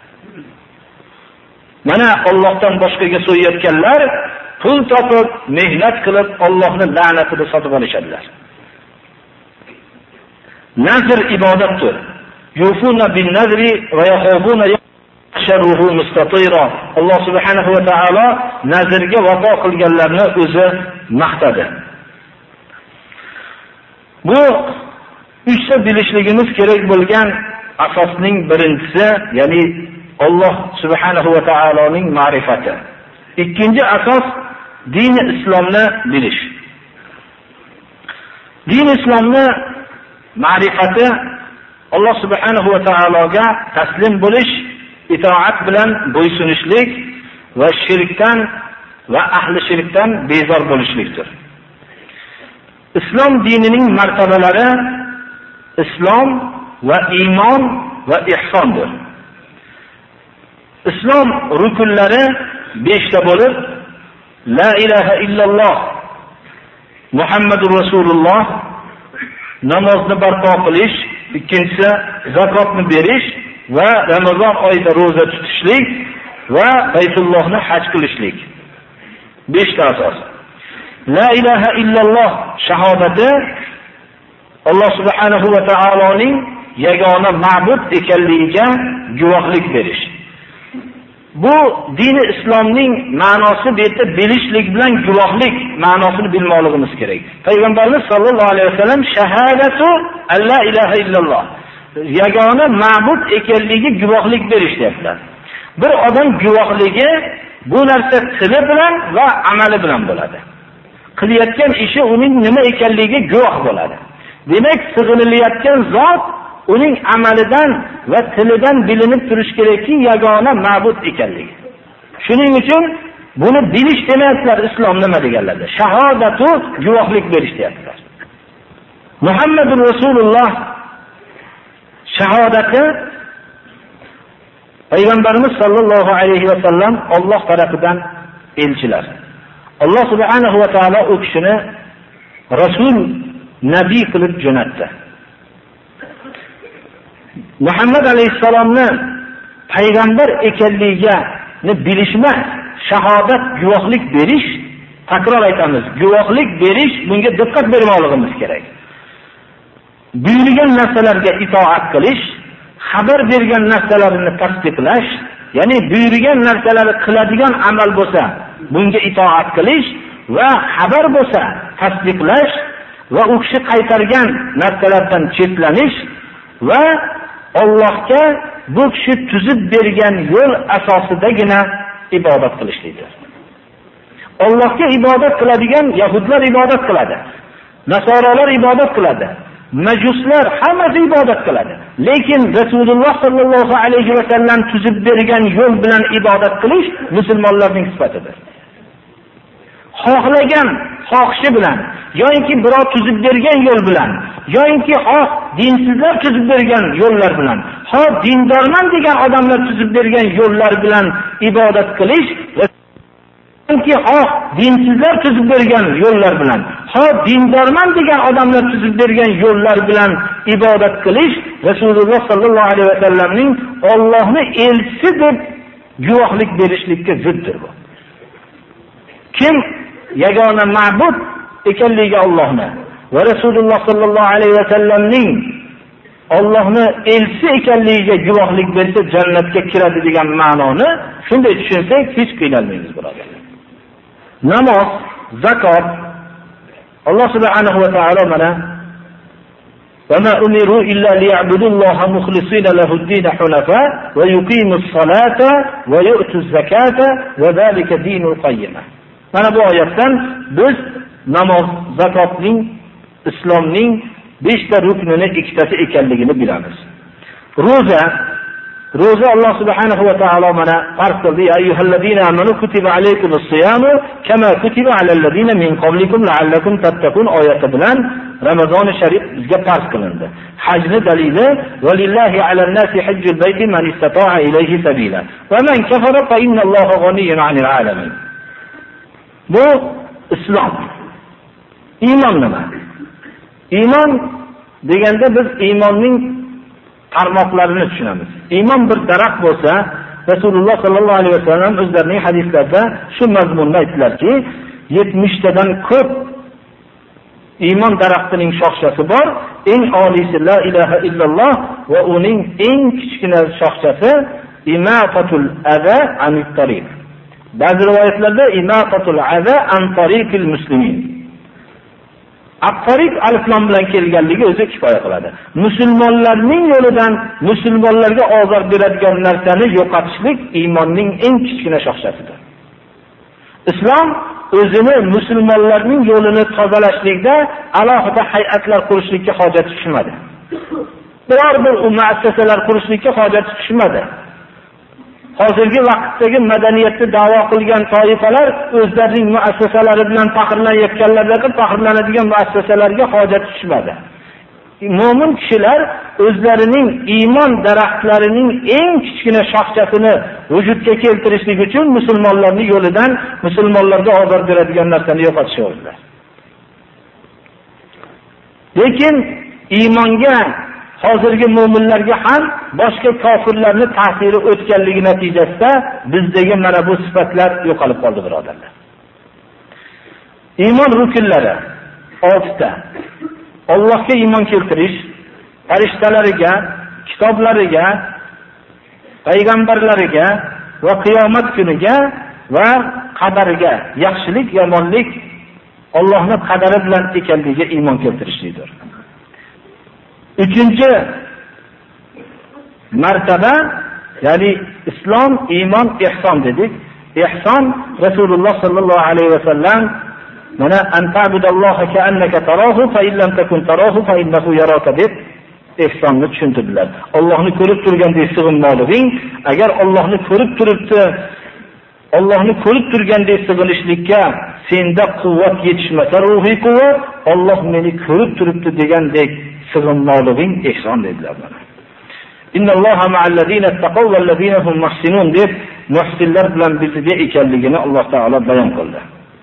Mana Allohdan boshqaga so'yayotganlar pul topib, mehnat qilib Allohning la'natini sotib olishadilar. Nazr ibodatdir. Yufuna bin nazri va yakhafuna sharruhu mustatira. Alloh subhanahu va taolo nazrga vafo qilganlarni o'zi maqtadi. Bu uchta bilishligimiz kerak bo'lgan asosning birinchisi, ya'ni Alloh subhanahu va taoloning ma'rifati. Ikkinchi asos dini islomni bilish. Din islomni ma'rifati Alloh subhanahu va taologa taslim bo'lish, itoat bilan bo'ysunishlik va shirkdan va ahli shirkdan bezor bo'lishlikdir. Islom dinining martabalari islom va iymon va ihsondir. Islom rukunlari beshta bo'lib, la ilaha illalloh Muhammadur Rasululloh, namozni barpo qilish, ikkinchisi zakotni berish va Ramazon oyida roza tutishlik va Baytullohni haj qilishlik. Beshta asos. La ilaha illalloh shahodati Alloh subhanahu va taoloning yagona ma'bud ekanligiga guvohlik berish. Bu dini islomning ma'nosi bu yerda bilishlik bilan guvohlik ma'nosini bilmoqligimiz kerak. Payg'ambarimiz sollallohu alayhi vasallam shahadatu alla ilaha illalloh, yagona ma'bud ekanligiga guvohlik berish deyaptilar. Bir odam guvohligi bu narsa tili bilan va amali bilan bo'ladi. Qilayotgan ishi uning nima ekanligiga guvoh bo'ladi. Demak, sig'inilayotgan zot uning amalidan va tilidan bilinib turish kerakki, yagona ma'bud ekanligi. Shuning uchun buni bilish demayaptilar islom nima deganlarda. Shahodatu guvohlik berish deyaptilar. Muhammadur Rasululloh shahodati Payg'ambarimiz sollallohu alayhi va sallam Alloh tarafidan elchilar. Alloh subhanahu va taolo u kishini rasul, nabiy qilib jo'natdi. Muhammad alayhisalomni payg'ambar ekanligiga bilishma, shahodat guvohlik berish, takror aytamiz, guvohlik berish, bunga diqqat bermoqligimiz kerak. Buyurilgan narsalarga itoat qilish, xabar bergan narsalarini tasdiqlash, ya'ni buyurilgan narsalarni qiladigan amal bo'lsa, bunga itoat qilish va xabar bo'lsa tasdiqlash va u kishi qaytargan narsalardan chetlanish va Allohga bu kishi tuzib bergan yo'l asosidagina ibodat qilishlikdir. Allohga ibodat qiladigan yahudlar ibodat qiladi, nasorolar ibodat qiladi, majuslar hammasi ibodat qiladi. Lekin Rasululloh sallallohu alayhi va sallam tuzib bergan yo'l bilan ibodat qilish musulmonlarning sifatidir. xohlagan xohishi bilan yoki birov tuzib bergan yo'l bilan yoki xoh dinsizlar tuzib bergan yo'llar bilan xoh dindorman degan odamlar tuzib bergan yo'llar bilan ibodat qilish yoki xoh dinsizlar tuzib bergan yo'llar bilan xoh dindorman degan odamlar tuzib bergan yo'llar bilan ibodat qilish Rasululloh sollallohu alayhi vasallamning Allohni elchisi deb guvohlik berishlikka ziddir bu. Kim yagona ma'bud ekanligi Allohni va Rasululloh sollallohu alayhi vasallamning Allohni elchisi ekanligiga guvohlik bersa jannatga kiradi degan ma'noni shunday tushunsak hech qiynalmaymiz birodarlar. Namoz, zakot Alloh subhanahu va taolo mana وَمَا أُمِرُوا إِلَّا لِيَعْبُدُوا اللَّهَ مُخْلِصِينَ لَهُ الدِّينَ حُنَفَاءَ وَيُقِيمُوا الصَّلَاةَ وَيُؤْتُوا الزَّكَاةَ وَذَلِكَ دِينُ الْقَيِّمَةِ. Mana bu oyatdan biz namoz, zakotning, islomning beshta ruknini ikkitasi ekanligini bilamiz. Roza Roza Alloh subhanahu va taolo mana farz qildi. Ya ayyuhallazina amanu kutiba alaykumus siyamu kama kutiba alal ladina min qablikum la'allakum tattaqun oyati bilan Ramazon sharif bizga farz qilindi. Hajni dalili valillahi alan nasi hajjul bayti man istata'a ilayhi sabila va man kafara fa inna Alloha g'aniyyun 'anil 'alamin. Bu islom. Iymon nima? Iymon deganda biz iymonning tarmoqlarini tushunamiz. Iymon bir daraxt bo'lsa, Rasululloh sollallohu alayhi vasallam o'zlarining hadislarida shu mazmunda aytdilarki, yetmish tadan ko'p iymon daraxtining shoxchasi bor. Eng oliysi la ilaha illalloh va uning eng kichkina shoxchasi imatatul adha anit tariq. Ba'zi rivoyatlarda imatatul adha an tariqil muslimin. At-tariq aliflam bilan kelganligi o'zi kifoya qiladi. Musulmonlarning yo'lidan musulmonlarga ozor beradigan narsani yo'qotishlik iymonning eng kichkina shoxchasidir. Islom o'zini musulmonlarning yo'lini tozalashlikda alohida hay'atlar qurishlikka hojati tushmadi. Biror bir muassasalar qurishlikka hojati tushmadi. Hozirgi vaqtdagi madaniyatni da'vo qilgan toifalar o'zlarining muassasalari bilan faxrlanayotganlarga faxrlanadigan muassasalarga hojat tushmadi. Mo'min kishilar o'zlarining iymon daraxtlarining eng kichkina shoxchasini vujudga keltirishlik uchun musulmonlarning yo'lidan musulmonlarga ozor beradigan narsani yo'qotishadilar. Lekin iymonga hozirgi mu'minlarga ham boshqa kofirlarni ta'siri o'tganligi natijasida bizdagi mana bu sifatlar yo'qolib qoldi birodarlar. Iymon rukunlari oltita. Allohga iymon keltirish, farishtalariga, kitoblariga, payg'ambarlariga va qiyomat kuniga va qadariga, yaxshilik, yomonlik Allohning qadari bilan ekanligiga iymon keltirishlikdir. Uchinchi martaba, ya'ni islom, iymon, ihson dedik. Ihson Rasululloh sallallohu alayhi vasallam mana anta'budalloha ka'annaka tarahu fa in lam takun tarahu fa innahu yaraka deb ihsonni tushuntirdilar. Allohni ko'rib turgandek sig'inmoqliging, agar Allohni ko'rib turibdi, Allohni ko'rib turgandek sig'inishlikka senda quvvat yetishmasa, ruhiy quvvat, Alloh meni ko'rib turibdi degandek sig'inmoqliging ihson dedilar. Innalloha ma'allazina taqaw vallazina hum muhsinun deb muhsinlar bilan birga ekanligini Alloh taolo bayon qildi.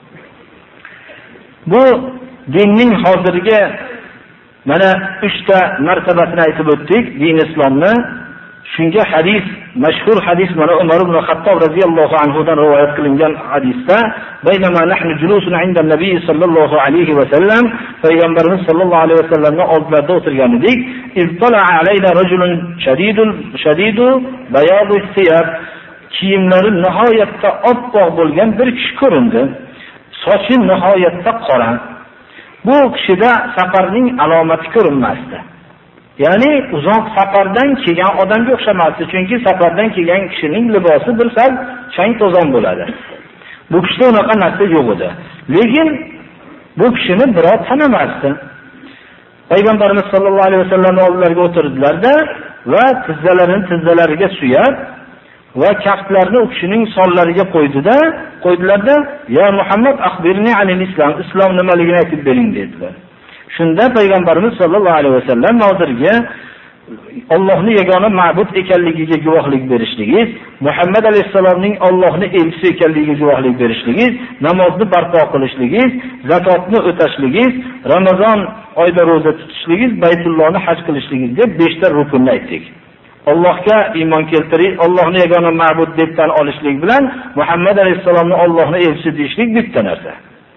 Bu dinning hozirgi mana uchta martabasini aytib o'tdik, din islomni. Shunga hadis, mashhur hadis mana Umar ibn Xattob radhiyallohu anhu dan rivoyat qilingan hadisda, "Baynama nahnu julusun 'inda an-nabiy sallallohu alayhi va sallam", payg'ambarimiz sallallohu alayhi va sallamning oldlarida o'tirgan edik. "Iztala'a alayna rajulun shadidul shadidu bayadu thiyab", kiyimlari nihoyatda oppoq bo'lgan bir kishi ko'rindi. Sochi nihoyatda qora. Bu kishida safarning alomati ko'rinmasdi. Ya'ni uzoq safardan kelgan odamga o'xshamasdi, chunki safardan kelgan kishining libosi bir sal chang-to'zon bo'ladi. Bu kishida unaqa narsa yo'q edi. Lekin bu kishini birov tanimasdi. Payg'ambarimiz sollallohu alayhi vasallam oldilariga o'tirdilar-da va tizzalarini tizzalariga suyab, va kaftlarni u kishining sonlariga qo'ydida, qo'ydilarda, "Ya Muhammad, akhbirni anil islom, islom nimaligini aytib bering" dedilar. Shunda payg'ambarimiz sollallohu alayhi vasallam hozirga Allohning yagona ma'bud ekanligiga guvohlik berishligingiz, Muhammad alayhisalomning Allohning elchisi ekanligiga guvohlik berishligingiz, namozni barpo qilishligingiz, zakotni o'tashligingiz, Ramazon oyida roza tutishligingiz, Baytullohni haj qilishligingiz deb besh ta rukunni aytdik. Allohga iymon keltirib, Allohni yagona ma'bud deb tan olishlik bilan Muhammad alayhisalomni Allohning elchisi deyishlik bitta narsa.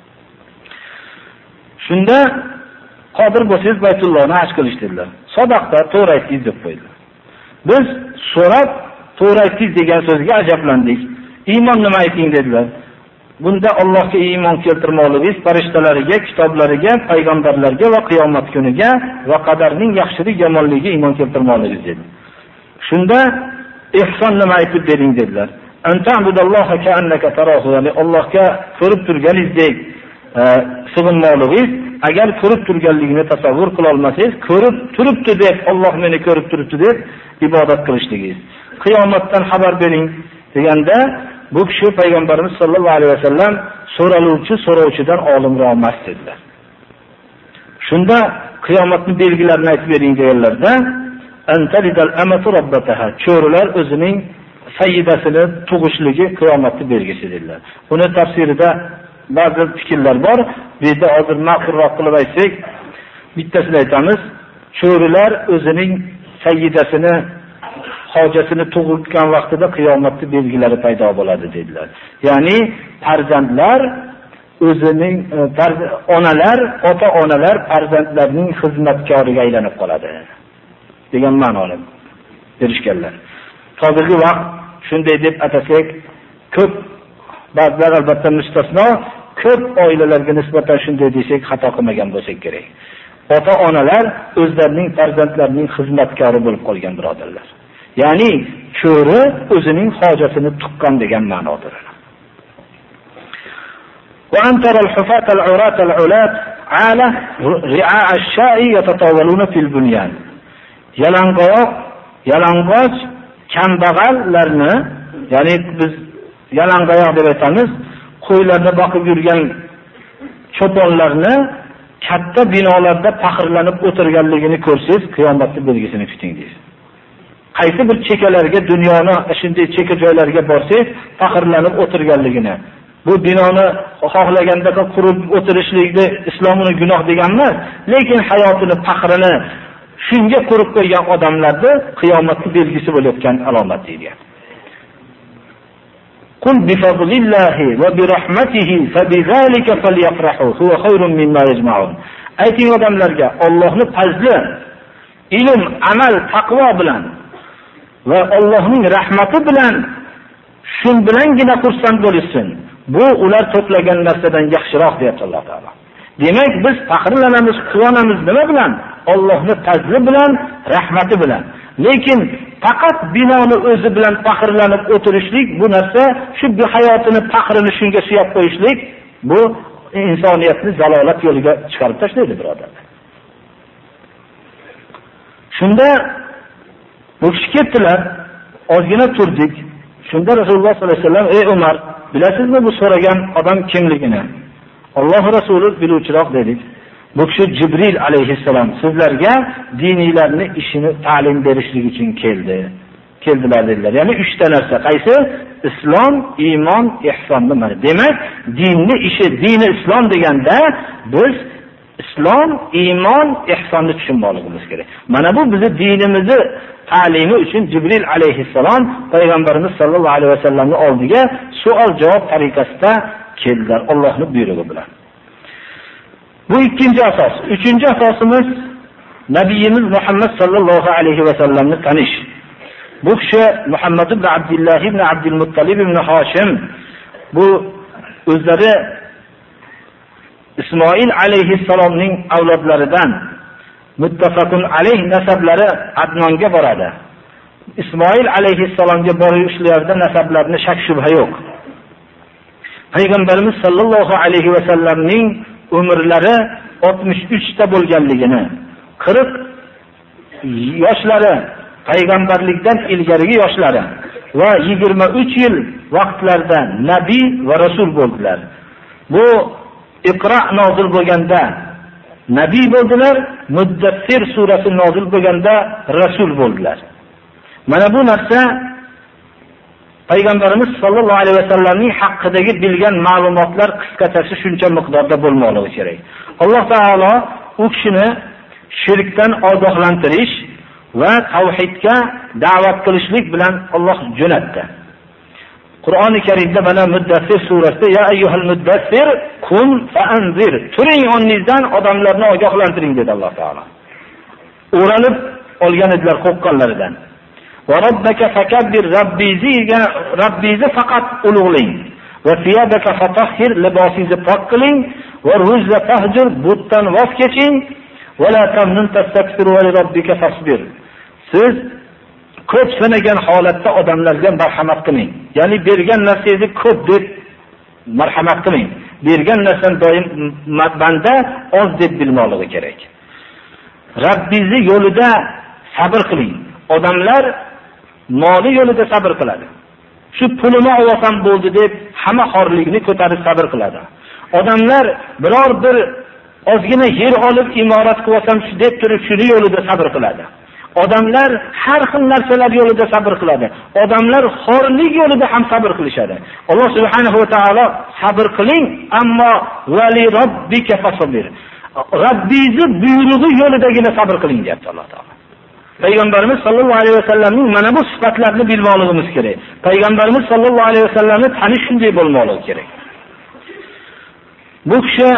Shunda qodir bo'lsangiz Baytullohni haj qilish dedilar. Sadaqta to'g'ri aytdingiz deb qo'ydilar. Biz so'rab to'g'ri aytdingiz degan so'zga ajablandik. Iymon nima ayting dedilar. Bunda Allohga iymon keltirmoqligingiz, farishtalariga, kitoblariga, payg'ambarlarga va qiyomat kuniga va qadarning yaxshilik yomonligiga iymon keltirmoqligingiz dedi. Shunda ihson nima aytib bering dedilar. Anta'budalloha ka'annaka tarahu, ya'ni Allohga ko'rib turganingizdek sig'inmoqligingiz, agar ko'rib turganligini tasavvur qila olmasangiz, ko'rib turibdi deb, Alloh meni ko'rib turibdi deb ibodat qilishligingiz. Qiyomatdan xabar bering deganda, bu kishi payg'ambarimiz sollallohu alayhi vasallam so'raluvchi so'rovchidan olimroq emas dedilar. Shunda qiyomatning belgilarini aytib bering deganlarda, antalidal amatu robbataha, cho'rilar o'zining sayyidasini tug'ishligi qiyomatning belgisi dedilar. Buni tafsirida ba'zi fikrlar bor. Bu yerda hozir ma'qulroq qilib aytsak, bittasini aytamiz. Cho'rilar o'zining sayyidasini, hojatini tug'ilgan vaqtida qiyomatning belgilari paydo bo'ladi dedilar. Ya'ni farzandlar o'zining onalar, ota-onalar farzandlarining xizmatkoriga aylanib qoladi degan ma'noni berishganlar. Hozirgi vaqt shunday deb atasak, ko'p ba'zilar albatta mustasno, ko'p oilalarga nisbatan shunday desak xato qilmagan bo'lsak kerak. Ota-onalar o'zlarining farzandlarining xizmatkori bo'lib qolgan birodarlar. Ya'ni cho'ri o'zining hojatini tuqqan degan ma'nodir. Wa antara al-hufat al-urat al-ulat ala ri'a ash-sha'i yatatawaluna fil bunyan. Yalang'oq, yalang'och kambag'allarni, ya'ni biz yalang'oyoq deb aytamiz, qo'ylarni boqib yurgan cho'ponlarni katta binolarda faxrlanib o'tirganligini ko'rsangiz, qiyomatning belgisini kuting deysiz. Qaysi bir chekalarga, dunyoni shunday cheka joylarga borsangiz, faxrlanib o'tirganligini, bu binoni xohlaganda qurib o'tirishlikni islomini gunoh degan emas, lekin hayotini, faxrini shunga qurib qo'ygan odamlarni qiyomatning belgisi bo'layotgan alomat deydi. Qul bi fadlillahi va bi rahmatihi fa bi zalika falyafrahu huwa khayrun mimma yajma'un. Ayting odamlarga, Allohning fazli, ilm, amal, taqvo bilan va Allohning rahmati bilan shun bilangina xursand bo'lsin. Bu ular to'plagan narsadan yaxshiroq deyapti Alloh taolo. Demak, biz faxrlanamiz, quvonamiz nima bilan? Allohning fazli bilan, rahmati bilan. Lekin faqat binoni o'zi bilan faxrlanib o'tirishlik, bu narsa shu bir hayotini, faxrini shunga suyab qo'yishlik, bu insoniyatni zalolat yo'liga chiqarib tashlaydi birodarlar. Shunda bu kishi ketdilar, ozgina turdik. Shunda Rasululloh sollallohu alayhi vasallam: "Ey Umar, bilasizmi bu so'ragan odam kimligini?" Alloh rasuli biluvchiroq dedik. Bu kishi Jibril alayhissalom sizlarga diniylarni ishini ta'lim berishlik uchun keldi. Keldilar dedilar. Ya'ni uch ta narsa. Qaysi? Islom, iymon, ihson nima? Demak, dinni ishi, dini islom deganda biz islom, iymon, ihsonni tushunmoqligimiz kerak. Mana bu bizning dinimizni ta'limi uchun Jibril alayhissalom payg'ambarimiz sollallohu alayhi vasallamning oldiga savol-javob tariqasida keldilar Allohning buyrug'i bilan. Bu ikkinchi asos. Uchinchi asosimiz Nabiyimiz Muhammad sallallohu alayhi vasallamni tanish. Bu kishi Muhammad ibn Abdullah ibn Abdul Muttalib ibn Hashim, bu o'zlari Ismoil alayhissalomning avlodlaridan, muttafaqun alayh nasablari Adnonga boradi. Ismoil alayhissalomga borishlarida nasablarni shak shubha yo'q. Payg'ambarimiz sallallohu alayhi vasallamning umrlari oltmish uch ta bo'lganligini, qirq yoshlari, payg'ambarlikdan ilgarigi yoshlari va yigirma uch yil vaqtlarda nabiy va rasul bo'ldilar. Bu Iqro nozil bo'lganda nabiy bo'ldilar, Muddassir surasi nozil bo'lganda rasul bo'ldilar. Mana bu narsa Payg'ambarimiz sollallohu alayhi vasallamning haqidagi bilgan ma'lumotlar qisqachasi shuncha miqdorda bo'lmoqligi kerak. Alloh taolo u kishini shirkdan ogohlantirish va tavhidga da'vat qilishlik bilan Alloh jo'natdi. Qur'oni Karimda mana Muddassir surasida ya ayyuhal muddassir qum fa'anzir, turing o'rningizdan, odamlarni ogohlantiring dedi Alloh taolo. O'ralib olgan edilar qo'rqqanlaridan. Va robbaka fakabbir, robbiziga robbizni faqat ulug'lang. Va siyabaka fatahhir, libosingizni pok qiling. Va ruzza fahjur, butdan voz keching. Va la tamnun tastakbiru va li robbika fasbir. Siz ko'p sanagan holatda odamlarga marhamat qiling. Ya'ni bergan narsangizni ko'p deb marhamat qiling. Bergan narsan doim banda oz deb bilmoqligi kerak. Robbingiz yo'lida sabr qiling. Odamlar moli yo'lida sabr qiladi. Shu pulini olsam bo'ldi deb hamma xorlikni ko'tarib sabr qiladi. Odamlar biror bir ozgina yer olib imorat qilsam shu deb turib shuni yo'lida sabr qiladi. Odamlar har xil narsalar yo'lida sabr qiladi. Odamlar xorlik yo'lida ham sabr qilishadi. Alloh subhanahu va taolo sabr qiling, ammo vali robbika fasbir. Robbingiz buyrug'i yo'lidagina sabr qiling deyapti Alloh taolo. Payg'ambarimiz sollallohu alayhi vasallamning mana bu sifatlarini bilmoqligimiz kerak. Payg'ambarimiz sollallohu alayhi vasallamni tanish shunday bo'lmoqligi kerak. Bu kishi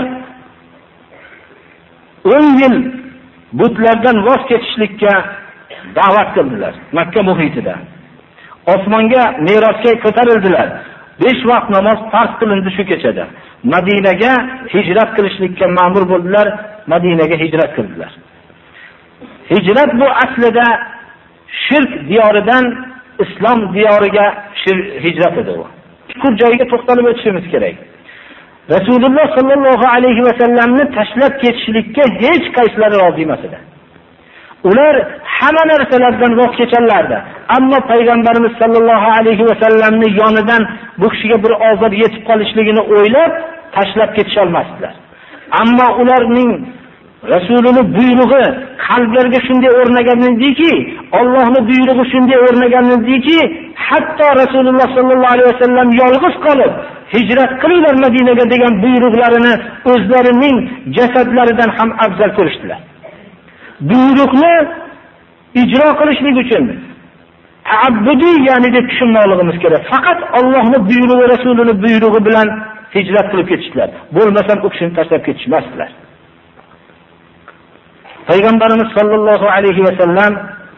o'n yil butlardan voz kechishlikka da'vat qildilar Makka muhitida. Osmonga merosga ko'tarildilar. besh vaqt namoz farz qilindi shu kechada. Madinaga hijrat qilishlikka ma'mur bo'ldilar, Madinaga hijrat qildilar. Hijrat bu aslida shirk diyoridan islom diyoriga hijrat edi u. Shu joyga to'xtalib o'tishimiz kerak. Rasululloh sollallohu alayhi vasallamni tashlab ketishlikka hech qaysilari rozi emas edi. Ular hamma narsalardan voz kecharlardi. Ammo payg'ambarimiz sollallohu alayhi vasallamni yonidan bu kishiga bir ozor yetib qolishligini o'ylab tashlab ketisha olmasdilar. Ammo ularning Rasululloh buyrug'i qalblarga shunday o'rnagan ediki, Allohning buyrug'i shunday o'rnagan ediki, hatto Rasululloh sollallohu alayhi vasallam yolg'iz qolib hijrat qilinglar Madinaga degan buyruqlarini o'zlarining jasadlaridan ham afzal ko'rishdilar. Buyruqni ijro qilishlik uchun ta'abbudiy, ya'ni deb tushunmoqligimiz kerak. Faqat Allohning buyrug'i, Rasululloh buyrug'i bilan hijrat qilib ketishdilar. Bo'lmasa u kishini tashlab ketishmasdilar. Payg'ambarimiz sollallohu alayhi vasallam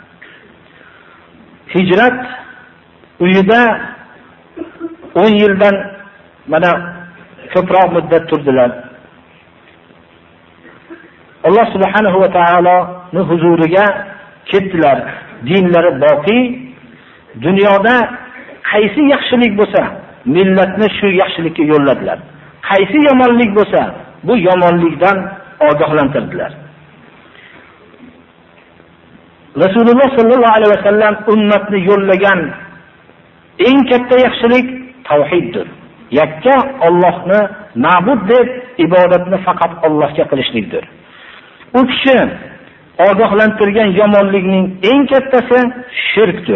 hijrat uyida o'n yildan mana ko'proq muddat turdilar. Alloh subhanahu va taoloning huzuriga ketdilar. Dinlari boqiy. Dunyoda qaysi yaxshilik bo'lsa, millatni shu yaxshilikka yo'lladilar. Qaysi yomonlik bo'lsa, bu yomonlikdan ogohlantirdilar. Rasululloh sollallohu alayhi vasallam ummatni yo'llagan eng katta yaxshilik tavhiddir. Yakka Allohni ma'bud deb ibodatni faqat Allohga qilishlikdir. U kishi ogohlantirgan yomonlikning eng kattasi shirkdir.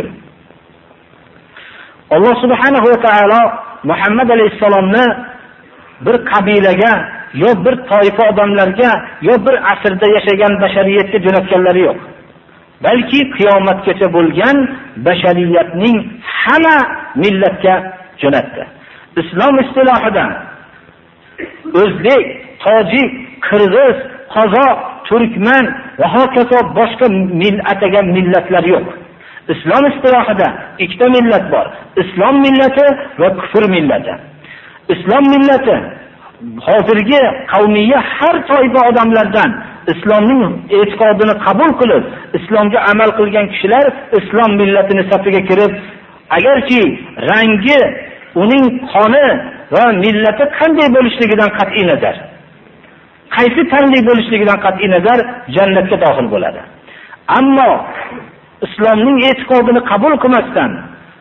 Alloh subhanahu va taolo Muhammad alayhisalomni bir qabilaga yo bir toifa odamlarga yo bir asrda yashagan bashariyatga jo'natganlari yo'q. Balki qiyomatgacha bo'lgan bashariyatning hamma millatga jo'natdi. Islom istilohida o'zbek, tojik, qirg'iz, qozoq, turkman va hokazo boshqa atagan millatlar yo'q. Islom istilohida ikkita millat bor. Islom millati va kufr millati. Islom millati hozirgi qavmiyya har toifa odamlardan islomning e'tiqodini qabul qilib, islomga amal qilgan kishilar islom millatini safiga kirib, agarki rangi, uning qoni va millati qanday bo'lishligidan qat'iy nazar, qaysi tanli bo'lishligidan qat'iy nazar jannatga daxil bo'ladi. Ammo islomning e'tiqodini qabul qilmasdan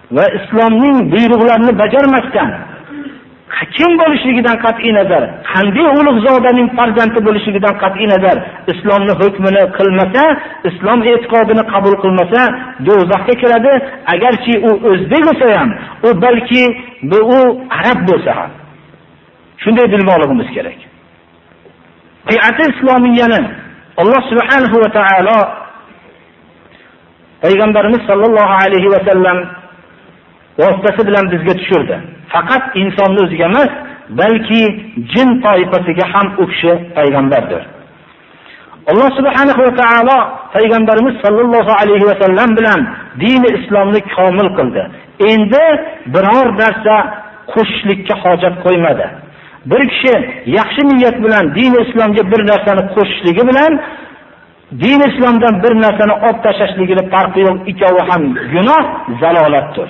va islomning buyruqlarini bajarmasdan kim bo'lishligidan qat'iy nazar, qanday ulug'zodaning farzandi bo'lishligidan qat'iy nazar islomni hukmini qilmasa, islom e'tiqodini qabul qilmasa, do'zaxga kiradi. Agarchi u o'zbek bo'lsa ham, u balki bu u arab bo'lsa ham. Shunday bilmoqligimiz kerak. Qiyoat islomiyani Alloh subhanahu va taolo payg'ambarimiz sollallohu alayhi va sallam vositasi bilan bizga tushirdi. Faqat insonni o'ziga emas, balki jin toifasiga ham u kishi payg'ambardir. Alloh subhanahu va taolo payg'ambarimiz sollallohu alayhi va sallam bilan dini islomni komil qildi. Endi biror narsa qo'shishlikka hojat qo'ymadi. Bir kishi yaxshi niyat bilan dini islomga bir narsani qo'shishligi bilan din islomdan bir narsani olib tashlashligida farqi yo'q, ikkovi ham gunoh, zalolatdir.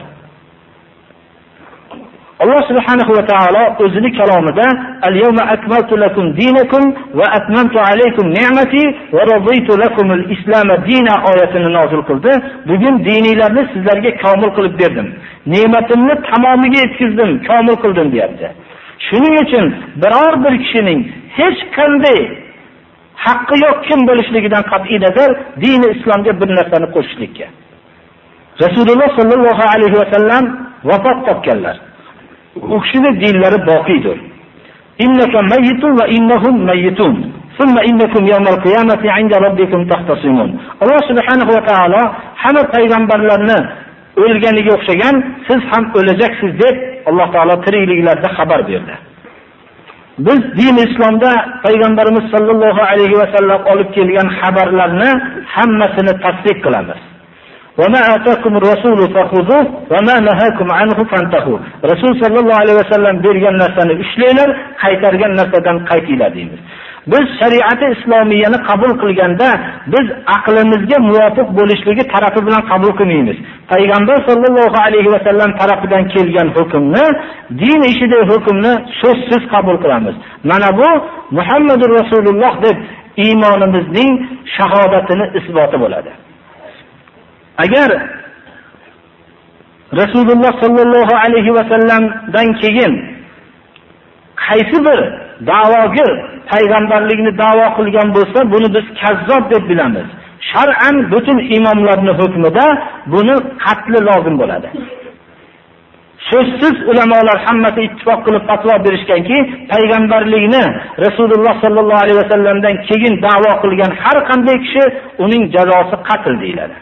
Alloh subhanahu va taolo o'zining kalomida "Al-yawma akmaltu lakum dinakum va atmamtu alaykum ni'mati va raditu lakum al-islam dinan" oyatini nozil qildi. Bugun dininglarni sizlarga komil qilib berdim. Ne'matimni tamomiga yetkazdim, komil qildim deyapti. Shuning uchun biror bir kishining hech qanday haqqi yo'q kim bo'lishligidan qat'iy nazar dini islomga bir narsani qo'shishlikka. Rasululloh sollallohu alayhi va sallam vafot topganlar. U kishining dinlari boqiydir. Innaka mayyitun va innahum mayyitun. Thumma innakum yawmal qiyamati 'inda robbikum tahtasimun. Alloh subhanahu va taolo hamma payg'ambarlarni o'lganiga o'xshagan siz ham o'lajaksiz deb Alloh taolo tirikliklarda xabar berdi. Biz din islomda payg'ambarimiz sollallohu alayhi va sallam olib kelgan xabarlarni hammasini tasdiq qilamiz. Va ma atakumur rasulu fakhuzuhu va ma nahakum anhu fantahu. Rasul sollallohu alayhi va sallam bergan narsani ushlanglar, qaytargan narsadan qaytinglar deymiz. Biz shariati islomiyani qabul qilganda biz aqlimizga muvofiq bo'lishligi tarafi bilan qabul qilmaymiz. Payg'ambar sollallohu alayhi va sallam tarafidan kelgan hukmni, din ishidagi hukmni so'zsiz qabul qilamiz. Mana bu Muhammadur Rasululloh deb iymonimizning shahodatini isboti bo'ladi. Agar Rasululloh sollallohu alayhi va sallamdan keyin qaysi bir da'vogir payg'ambarlikni da'vo qilgan bo'lsa, buni biz kazzob deb bilamiz. Shar'an butun imomlarning hukmida buni qatli lozim bo'ladi. So'zsiz ulamolar hammasi ittifoq qilib fatvo berishganki, payg'ambarlikni Rasululloh sollallohu alayhi va sallamdan keyin da'vo qilgan har qanday kishi uning jazosi qatl deyiladi.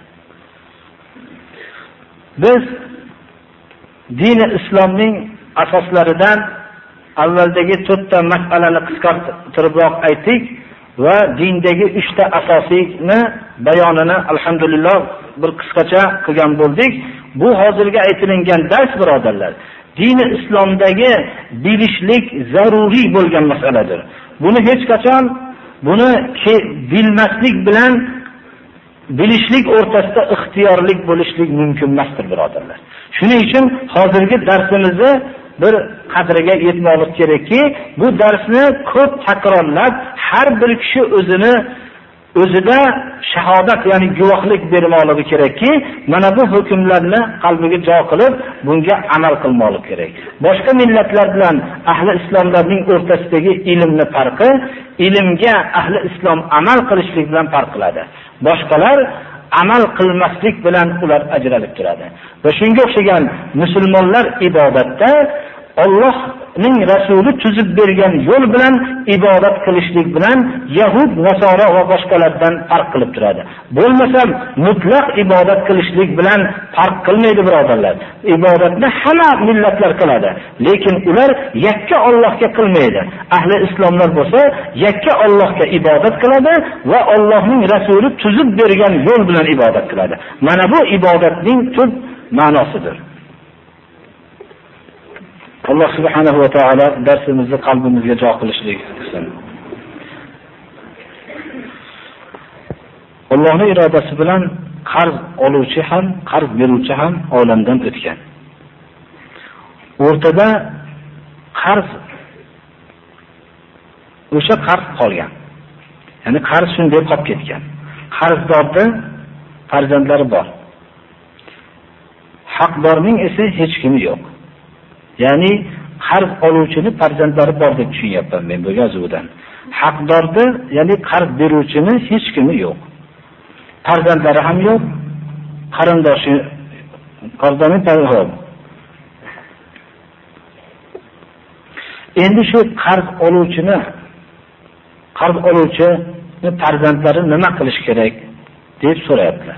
Biz dini islomning asoslaridan avvaldagi to'rtta masalani qisqartiribroq aytdik va dindagi uchta asosiyni bayonini alhamdulillah bir qisqacha qilgan bo'ldik. Bu hozirgi aytilingan dars birodarlar, dini islomdagi bilishlik zaruriy bo'lgan masaladir. Buni hech qachon buni bilmaslik bilan bilishlik o'rtasida ixtiyorlik bo'lishlik mumkin emasdir birodarlar. Shuning uchun hozirgi darsimizni bir qadriga yetmoqlik kerakki, bu darsni ko'p takrorlab har bir kishi o'zini o'zida shahodat, ya'ni guvohlik bermoqligi kerakki, mana bu hukmlarni qalbiga jo qilib, bunga amal qilmoqlik kerak. Boshqa millatlar bilan ahli islomlarning o'rtasidagi ilmni farqi, ilmga ahli islom amal qilishlik bilan farq qiladi. Boshqalar amal qilmaslik bilan ular ajralib turadi. Va shunga o'xshagan musulmonlar ibodatda Allohning rasuli tuzib bergan yo'l bilan ibodat qilishlik bilan yahud, nasora va boshqalardan farq qilib turadi. Bo'lmasam mutlaq ibodat qilishlik bilan farq qilmaydi birodarlar. Ibodatni hamma millatlar qiladi, lekin ular yakka Allohga qilmaydi. Ahli islomlar bo'lsa, yakka Allohga ibodat qiladi va Allohning rasuli tuzib bergan yo'l bilan ibodat qiladi. Mana bu ibodatning tub ma'nosidir. Alloh subhanahu va taolo darsimizni qalbimizga jo qilishlik qilsin. Allohning irodasi bilan qarz oluvchi ham, qarz beruvchi ham olamdan o'tgan. O'rtada qarz o'sha qarz qolgan. Ya'ni qarz shunday qolib ketgan. Qarzdorning farzandlari bor. haqdorning esa hech kimi yo'q. Ya'ni qarz oluvchini farzandlari bor deb tushunyapman men bu yozuvdan. Haqdorda, ya'ni qarz beruvchini hech kimi yo'q. Farzandlari ham yo'q, qarindoshi, qarzdorning farzandi. Endi shu qarz oluvchini, qarz oluvchini farzandlari nima qilish kerak deb so'rayaptilar.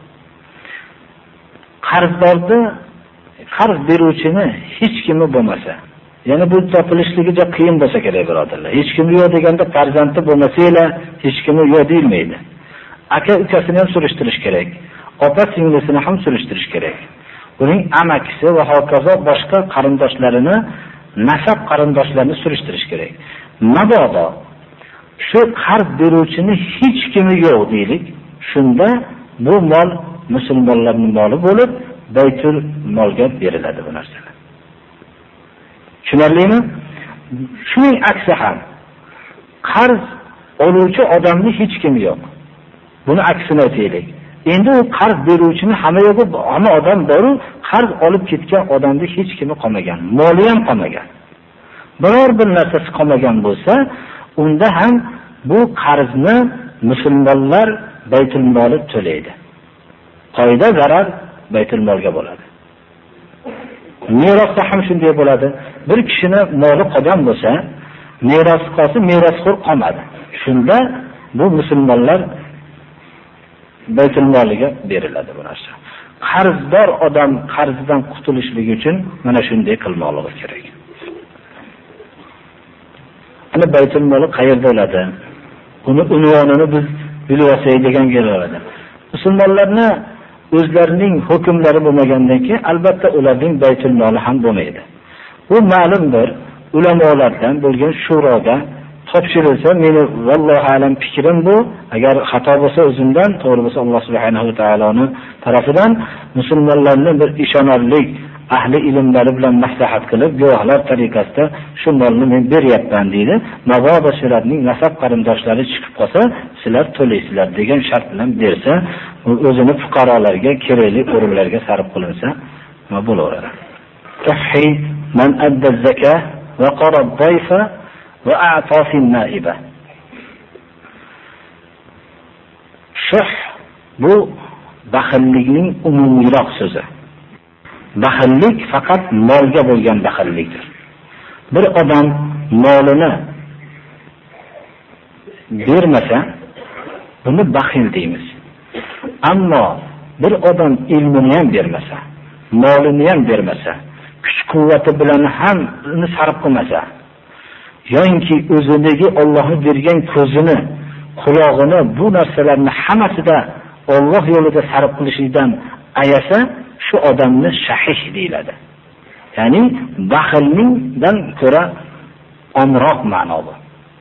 Qarzdorda qarz beruvchini hech kimi bo'lmasa, ya'ni bu topilishligi juda qiyin bo'lsa kerak birodarlar. Hech kim yo'q deganda farzandi bo'lmasa-la, hech kimi yo'q deyilmaydi. Aka ukasini ham surishtirish kerak. Opa singlisini ham surishtirish kerak. Uning amakisi va hokazo boshqa qarindoshlarini, nasab qarindoshlarini surishtirish kerak. Mabodo shu qarz beruvchini hech kimi yo'q deylik, shunda bu mol musulmonlarning moli bo'lib, baytul molga beriladi bu narsa. Tushunarlimi? Shuning aksi ham qarz oluvchi odamning hech kimi yo'q. Buni aksini aytaylik. Endi u qarz beruvchini hamma yo'q, hamma odam bor-u, qarz olib ketgan odamning hech kimi qolmagan, moli ham qolmagan. Biror bir narsasi qolmagan bo'lsa, unda ham bu qarzni musulmonlar baytul molga to'laydi. Qoida zarar baytul molga bo'ladi. Merosda ham shunday bo'ladi. Bir kishini moli qolgan bo'lsa, meros qolsa, merosxo'r qolmadi. Shunda bu musulmonlar baytul moliga beriladi bu narsa. Qarzdor odam qarzidan qutulishligi uchun mana shunday qilmoqligi kerak. Ana baytul moli qayerda bo'ladi? Uni unvonini biz bilib olsak degan keladi. Musulmonlarning o'zlarining hukmlari bo'lmagandan keyin albatta ularning baytul moli ham bo'lmaydi. Bu ma'lumdir, ulamolardan bo'lgan shuroga topshirilsa, meni vallohu alam fikrim bu, agar xato bo'lsa o'zimdan, to'g'ri bo'lsa Alloh subhanahu va taoloning tarafidan musulmonlarning bir ishonarli ahli ilmlari bilan maslahat qilib, guvohlar tariqasida shu molni men beryapman deydi. Mabodo shularning nasab qarindoshlari chiqib qolsa, sizlar to'laysizlar degan shart bilan bersa, o'zini fuqarolarga, kerakli o'rinlarga sarf qilinsa, nima bo'laveradi. Tahhi man adda zakah va qara dayfa va a'ta fi naiba. Shuh bu baxillikning umumiyroq so'zi. Baxillik faqat molga bo'lgan baxillikdir. Bir odam molini bermasa, buni baxil deymiz. Ammo bir odam ilmini ham bermasa, molini ham bermasa, kuch-quvvati bilan ham uni sarf qilmasa, yoki o'zidagi Allohning bergan ko'zini, quloqini, bu narsalarni hammasida Alloh yo'lida sarf qilishdan ayasa, shu odamni shahih deyiladi. Ya'ni baxillikdan ko'ra omroq ma'no bu.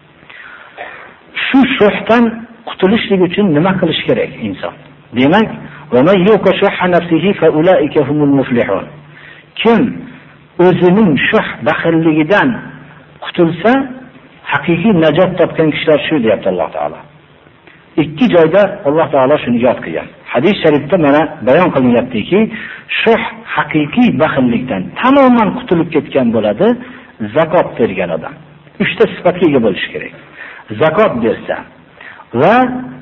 Shu shuhdan qutulishlik uchun nima qilish kerak inson? Demak, va man yuqa shuhha nafsihi fa ulaika humul muflihun. Kim o'zining shuh baxilligidan qutulsa, haqiqiy najot topgan kishilar shu deyapti Alloh taolo. Ikki joyda Alloh taolo shuni yod qilgan. Hadis sharifda mana bayon qilinyaptiki, shuh haqiqiy baxillikdan tamoman qutulib ketgan bo'ladi zakot bergan odam. Uchta sifatga ega bo'lish kerak. Zakot bersa va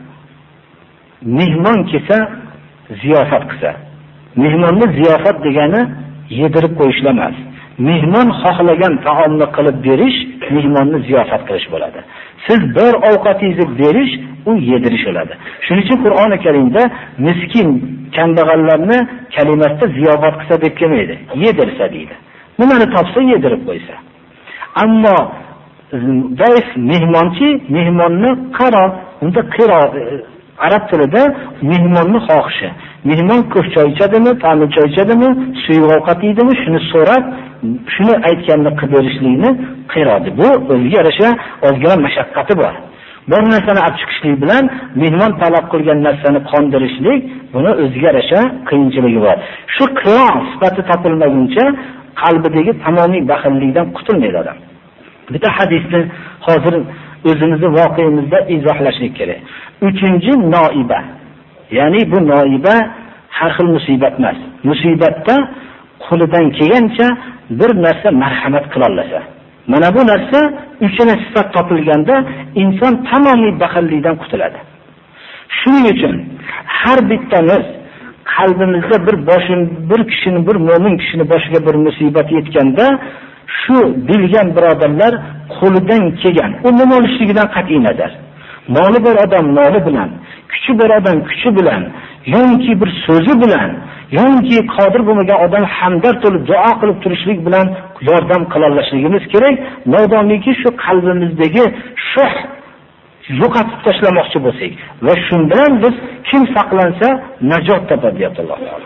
mehmon kelsa ziyofat qilsa. Mehmonni ziyofat degani yedirib qo'yish emas. Mehmon xohlagan taomni qilib berish, mehmonni ziyofat qilish bo'ladi. Siz bir ovqatingizni berish, u yedirish bo'ladi. Shuning uchun Qur'oni Karimda miskin, kambag'allarni kalimasida ziyofat qilsa deb kelmaydi, yedirsa deydi. Nimani topsa yedirib qo'ysa. Ammo dois mehmonchi, mehmonni qaro, unda qiro arab tilida mehmonni xohishi. Mehmon ko'p choy ichadimi, ta'mi choy ichadimi, suyuq ovqat yeydimi, shuni so'rab, shuni aytganini qilib berishlikni qirodi. Bu o'ziga yarasha ozgina mashaqqati bor. Bir narsani olib chiqishlik bilan mehmon talab qilgan narsani qondirishlik, buni o'ziga yarasha qiyinchiligi bor. Shu qiro sifati topilmaguncha qalbidagi tamomiy baxillikdan qutulmaydi odam. Bitta hadisni hozir o'zimizni voqeimizda izohlashlik kerak. Uchinchi noiba. Ya'ni bu noiba har xil musibat emas. Musibatda qo'lidan kelgancha bir narsa marhamat qila olsa. Mana bu narsa uchala sifat topilganda inson tamomiy baxillikdan qutuladi. Shuning uchun har bittamiz qalbimizda bir boshim bir kishini bir mo'min kishini boshiga bir musibat yetganda shu bilgan birodarlar qo'lidan kelgan u nima bo'lishligidan qat'iy nazar moli bor odam moli bilan, kuchi bor odam kuchi bilan, yoki bir so'zi bilan, yoki qodir bo'lmagan odam hamdard bo'lib duo qilib turishlik bilan yordam qila olishligimiz kerak. Modomiki shu qalbimizdagi shuh yo'qotib tashlamoqchi bo'lsak va shu bilan biz kim saqlansa najot topadi deyapti Alloh taolo.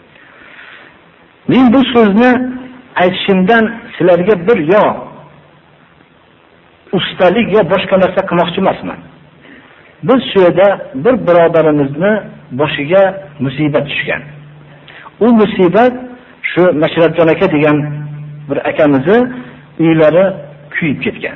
Men bu so'zni aytishimdan sizlarga bir yo ustalik yo boshqa narsa qilmoqchi emasman. Biz shu yerda bir birodarimizni boshiga musibat tushgan. U musibat shu Mashrabjon aka degan bir akamizni uylari kuyib ketgan.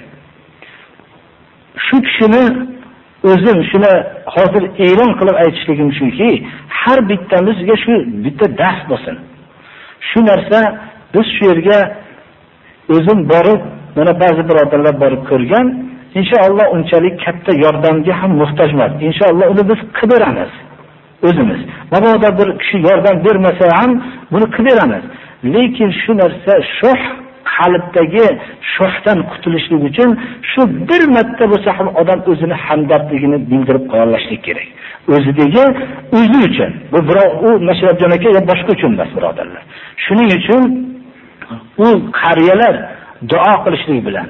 Shu kishini o'zim shuni hozir e'lon qilib aytishligim shuki, har bittamizga shu bitta dars bo'lsin. Shu narsa biz shu yerga o'zim borib, mana ba'zi birodarlar borib ko'rgan, inshaalloh unchalik katta yordamga ham muhtoj emas. Inshaalloh uni biz qilib beramiz o'zimiz. Mabodo bir kishi yordam bermasa ham buni qilib beramiz. Lekin shu narsa shuh qalbdagi shuhdan qutulishlik uchun shu bir marta bo'lsa ham odam o'zini hamdardligini bildirib qo'yishlik kerak. O'zidagi o'zi uchun. Bu birov u Mashrabjon aka va boshqa uchun emas, birodarlar. Shuning uchun u qariyalar duo qilishlik bilan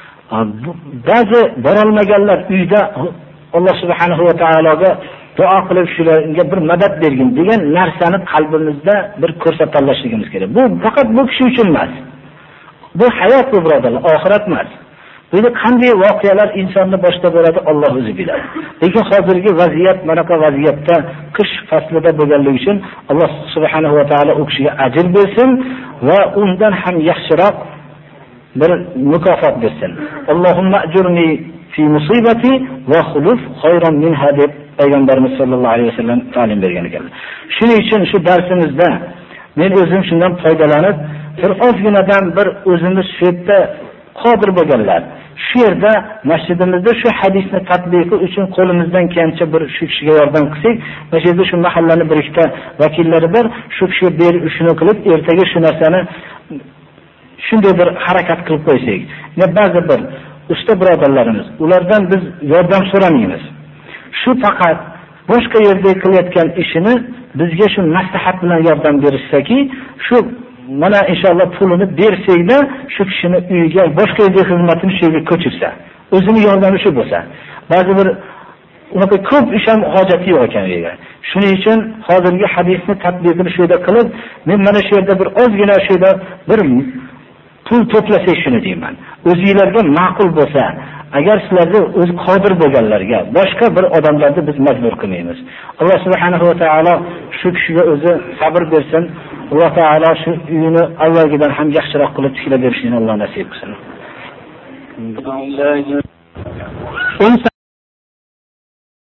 ba'zi borolmaganlar uyda Alloh subhanahu va taologa duo qilib shularga bir madad bergin degan narsani qalbimizda bir ko'rsata olishligimiz kerak. Bu faqat bu kishi uchun emas. Bu hayot bu birodarlar, oxirat emas. Bunda qanday voqealar insonni boshda bo'ladi Alloh o'zi biladi. Lekin hozirgi vaziyat manaqa vaziyatda qish faslida bo'lganligi uchun Alloh subhanahu va taolo u kishiga ajr bersin va undan ham yaxshiroq bir mukofot bersin. Allohumma ajurni fi musibati va khuluf khayran minha deb Payg'ambarimiz sollallohu alayhi vasallam ta'lim bergan ekanlar. Shuning uchun shu darsimizda men o'zim shundan foydalanib, bir ozginadan bir o'zimiz shu yerda qodir bo'lganlar, shu yerda masjidimizda shu hadisni tatbiqi uchun qo'limizdan kelgancha bir shu kishiga yordam qilsak, masjidda shu mahallani bir ikkita vakillari bor, shu kishiga ber shuni qilib, ertaga shu narsani shunday bir harakat qilib qo'ysak. Ne ba'zi bir usta birodarlarimiz, ulardan biz yordam so'ramaymiz. Shu faqat boshqa yerda qilayotgan ishini bizga shu maslahat bilan yordam berishsaki, shu mana inshaalloh pulini bersakda shu kishini uyiga boshqa yerda xizmatini shu yerga ko'chirsa, o'zini yordami shu bo'lsa. Ba'zi bir unaqa ko'p ish ham hojati yo'q ekan yerga. Shuning uchun hozirgi hadisni tatbiqini shu yerda qilib, men mana shu yerda bir ozgina shu yerda bir pul to'plasak shuni deyman. O'zingizlarga ma'qul bo'lsa, agar sizlarda o'z qodir bo'lganlarga boshqa bir odamlarni biz majbur qilmaymiz. Alloh subhanahu va taolo shu kishiga o'zi sabr bersin. Alloh taolo shu uyini avvalgidan ham yaxshiroq qilib tiklab berishini Alloh nasib qilsin.